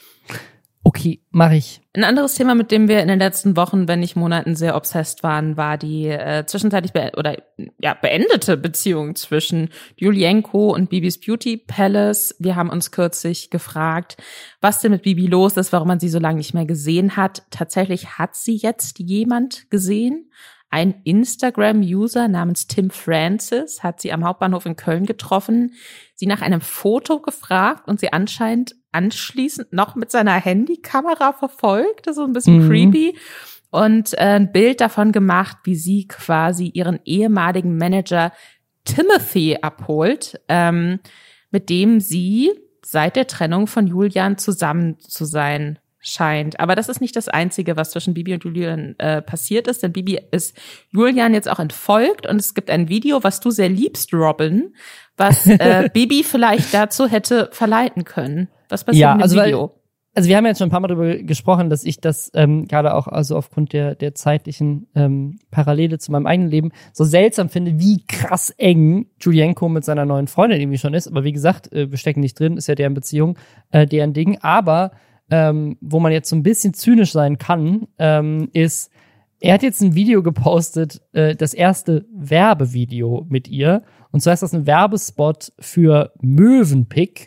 Okay, mache ich. Ein anderes Thema, mit dem wir in den letzten Wochen, wenn nicht Monaten, sehr obsessed waren, war die äh, zwischenzeitlich be- oder ja beendete Beziehung zwischen Julienko und Bibis Beauty Palace. Wir haben uns kürzlich gefragt, was denn mit Bibi los ist, warum man sie so lange nicht mehr gesehen hat. Tatsächlich hat sie jetzt jemand gesehen. Ein Instagram-User namens Tim Francis hat sie am Hauptbahnhof in Köln getroffen, sie nach einem Foto gefragt und sie anscheinend anschließend noch mit seiner Handykamera verfolgt. Das ist so ein bisschen Mhm. creepy. Und äh, ein Bild davon gemacht, wie sie quasi ihren ehemaligen Manager Timothy abholt, ähm, mit dem sie seit der Trennung von Julian zusammen zu sein scheint. Aber das ist nicht das Einzige, was zwischen Bibi und Julian äh, passiert ist, denn Bibi ist Julian jetzt auch entfolgt und es gibt ein Video, was du sehr liebst, Robin, was äh, Bibi vielleicht dazu hätte verleiten können. Was passiert Ja, in dem also weil- Video? Also wir haben jetzt schon ein paar Mal darüber gesprochen, dass ich das ähm, gerade auch also aufgrund der der zeitlichen ähm, Parallele zu meinem eigenen Leben so seltsam finde, wie krass eng Julienko mit seiner neuen Freundin irgendwie schon ist. Aber wie gesagt, äh, wir stecken nicht drin, ist ja deren Beziehung, äh, deren Ding. Aber ähm, wo man jetzt so ein bisschen zynisch sein kann, ähm, ist, er hat jetzt ein Video gepostet, äh, das erste Werbevideo mit ihr. Und zwar ist das ein Werbespot für Mövenpick.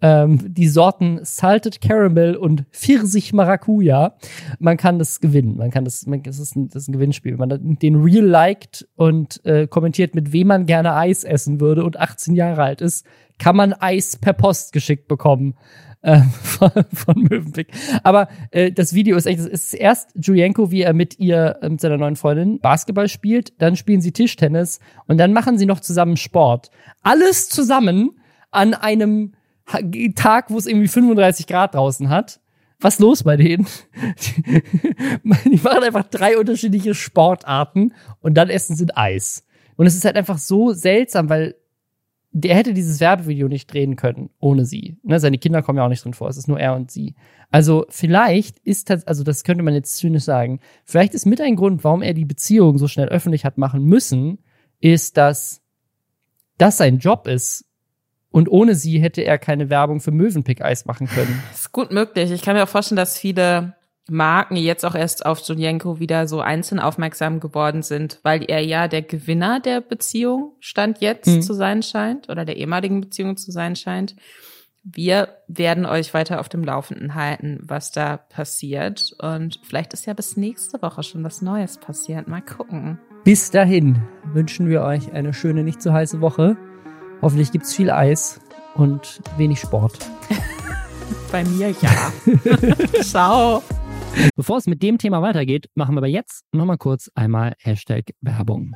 ähm, die Sorten Salted Caramel und Pfirsich Maracuja. Man kann das gewinnen. Man kann das, man, das, ist ein, das ist ein Gewinnspiel. Wenn man den Reel liked und äh, kommentiert, mit wem man gerne Eis essen würde und achtzehn Jahre alt ist, kann man Eis per Post geschickt bekommen. Von, von Mövenpick. Aber äh, das Video ist echt, es ist erst Julienko, wie er mit ihr, mit seiner neuen Freundin Basketball spielt, dann spielen sie Tischtennis und dann machen sie noch zusammen Sport. Alles zusammen an einem Tag, wo es irgendwie fünfunddreißig Grad draußen hat. Was ist los bei denen? Die machen einfach drei unterschiedliche Sportarten und dann essen sie Eis. Und es ist halt einfach so seltsam, weil der hätte dieses Werbevideo nicht drehen können ohne sie. Ne, seine Kinder kommen ja auch nicht drin vor, es ist nur er und sie. Also vielleicht ist das, also das könnte man jetzt zynisch sagen, vielleicht ist mit ein Grund, warum er die Beziehung so schnell öffentlich hat machen müssen, ist, dass das sein Job ist. Und ohne sie hätte er keine Werbung für Mövenpick-Eis machen können. Das ist gut möglich. Ich kann mir auch vorstellen, dass viele Marken jetzt auch erst auf Julienko wieder so einzeln aufmerksam geworden sind, weil er ja der Gewinner der Beziehung Stand jetzt hm. zu sein scheint oder der ehemaligen Beziehung zu sein scheint. Wir werden euch weiter auf dem Laufenden halten, was da passiert. Und vielleicht ist ja bis nächste Woche schon was Neues passiert. Mal gucken. Bis dahin wünschen wir euch eine schöne, nicht zu heiße Woche. Hoffentlich gibt's viel Eis und wenig Sport. Bei mir ja. Ciao. Bevor es mit dem Thema weitergeht, machen wir aber jetzt nochmal kurz einmal Hashtag Werbung.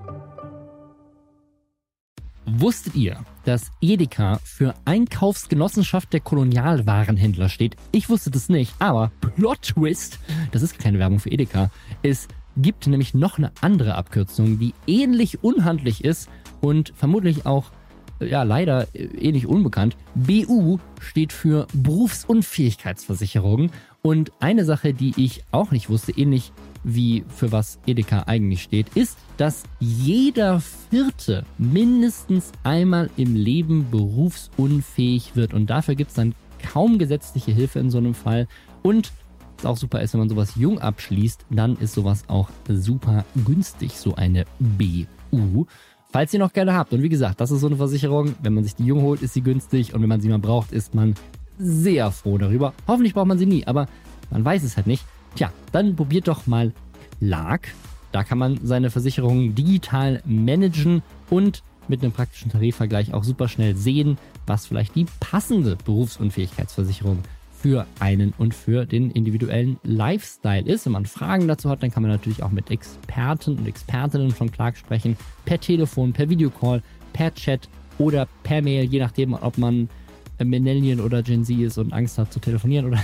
Wusstet ihr, dass Edeka für Einkaufsgenossenschaft der Kolonialwarenhändler steht? Ich wusste das nicht, aber Plot Twist, das ist keine Werbung für Edeka. Es gibt nämlich noch eine andere Abkürzung, die ähnlich unhandlich ist und vermutlich auch ja, leider ähnlich unbekannt. B U steht für Berufsunfähigkeitsversicherung. Und eine Sache, die ich auch nicht wusste, ähnlich wie für was Edeka eigentlich steht, ist, dass jeder Vierte mindestens einmal im Leben berufsunfähig wird. Und dafür gibt es dann kaum gesetzliche Hilfe in so einem Fall. Und was auch super ist, wenn man sowas jung abschließt, dann ist sowas auch super günstig, so eine B U. Falls ihr noch gerne habt. Und wie gesagt, das ist so eine Versicherung. Wenn man sich die jung holt, ist sie günstig. Und wenn man sie mal braucht, ist man sehr froh darüber. Hoffentlich braucht man sie nie, aber man weiß es halt nicht. Tja, dann probiert doch mal Clark. Da kann man seine Versicherungen digital managen und mit einem praktischen Tarifvergleich auch super schnell sehen, was vielleicht die passende Berufsunfähigkeitsversicherung für einen und für den individuellen Lifestyle ist. Wenn man Fragen dazu hat, dann kann man natürlich auch mit Experten und Expertinnen von Clark sprechen. Per Telefon, per Videocall, per Chat oder per Mail, je nachdem, ob man Millennial oder Gen Z ist und Angst hat zu telefonieren oder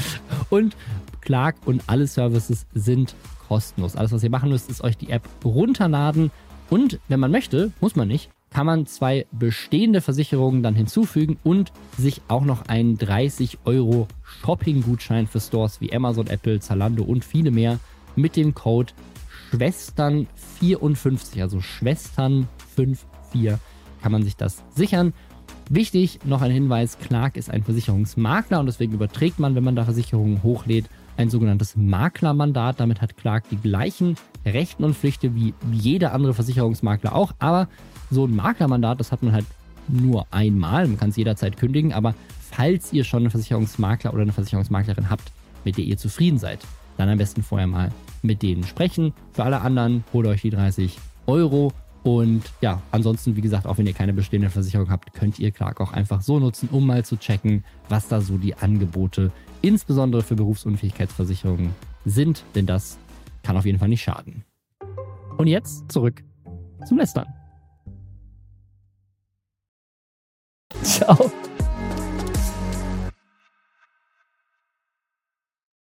und Clark und alle Services sind kostenlos. Alles, was ihr machen müsst, ist euch die App runterladen und wenn man möchte, muss man nicht, kann man zwei bestehende Versicherungen dann hinzufügen und sich auch noch einen dreißig Euro Shopping-Gutschein für Stores wie Amazon, Apple, Zalando und viele mehr mit dem Code Schwestern vierundfünfzig, also Schwestern vierundfünfzig, kann man sich das sichern. Wichtig, noch ein Hinweis, Clark ist ein Versicherungsmakler und deswegen überträgt man, wenn man da Versicherungen hochlädt, ein sogenanntes Maklermandat. Damit hat Clark die gleichen Rechten und Pflichten wie jeder andere Versicherungsmakler auch, aber so ein Maklermandat, das hat man halt nur einmal, man kann es jederzeit kündigen, aber falls ihr schon einen Versicherungsmakler oder eine Versicherungsmaklerin habt, mit der ihr zufrieden seid, dann am besten vorher mal mit denen sprechen. Für alle anderen holt euch die dreißig Euro. Und ja, ansonsten, wie gesagt, auch wenn ihr keine bestehende Versicherung habt, könnt ihr Clark auch einfach so nutzen, um mal zu checken, was da so die Angebote, insbesondere für Berufsunfähigkeitsversicherungen, sind. Denn das kann auf jeden Fall nicht schaden. Und jetzt zurück zum Lästern. Ciao.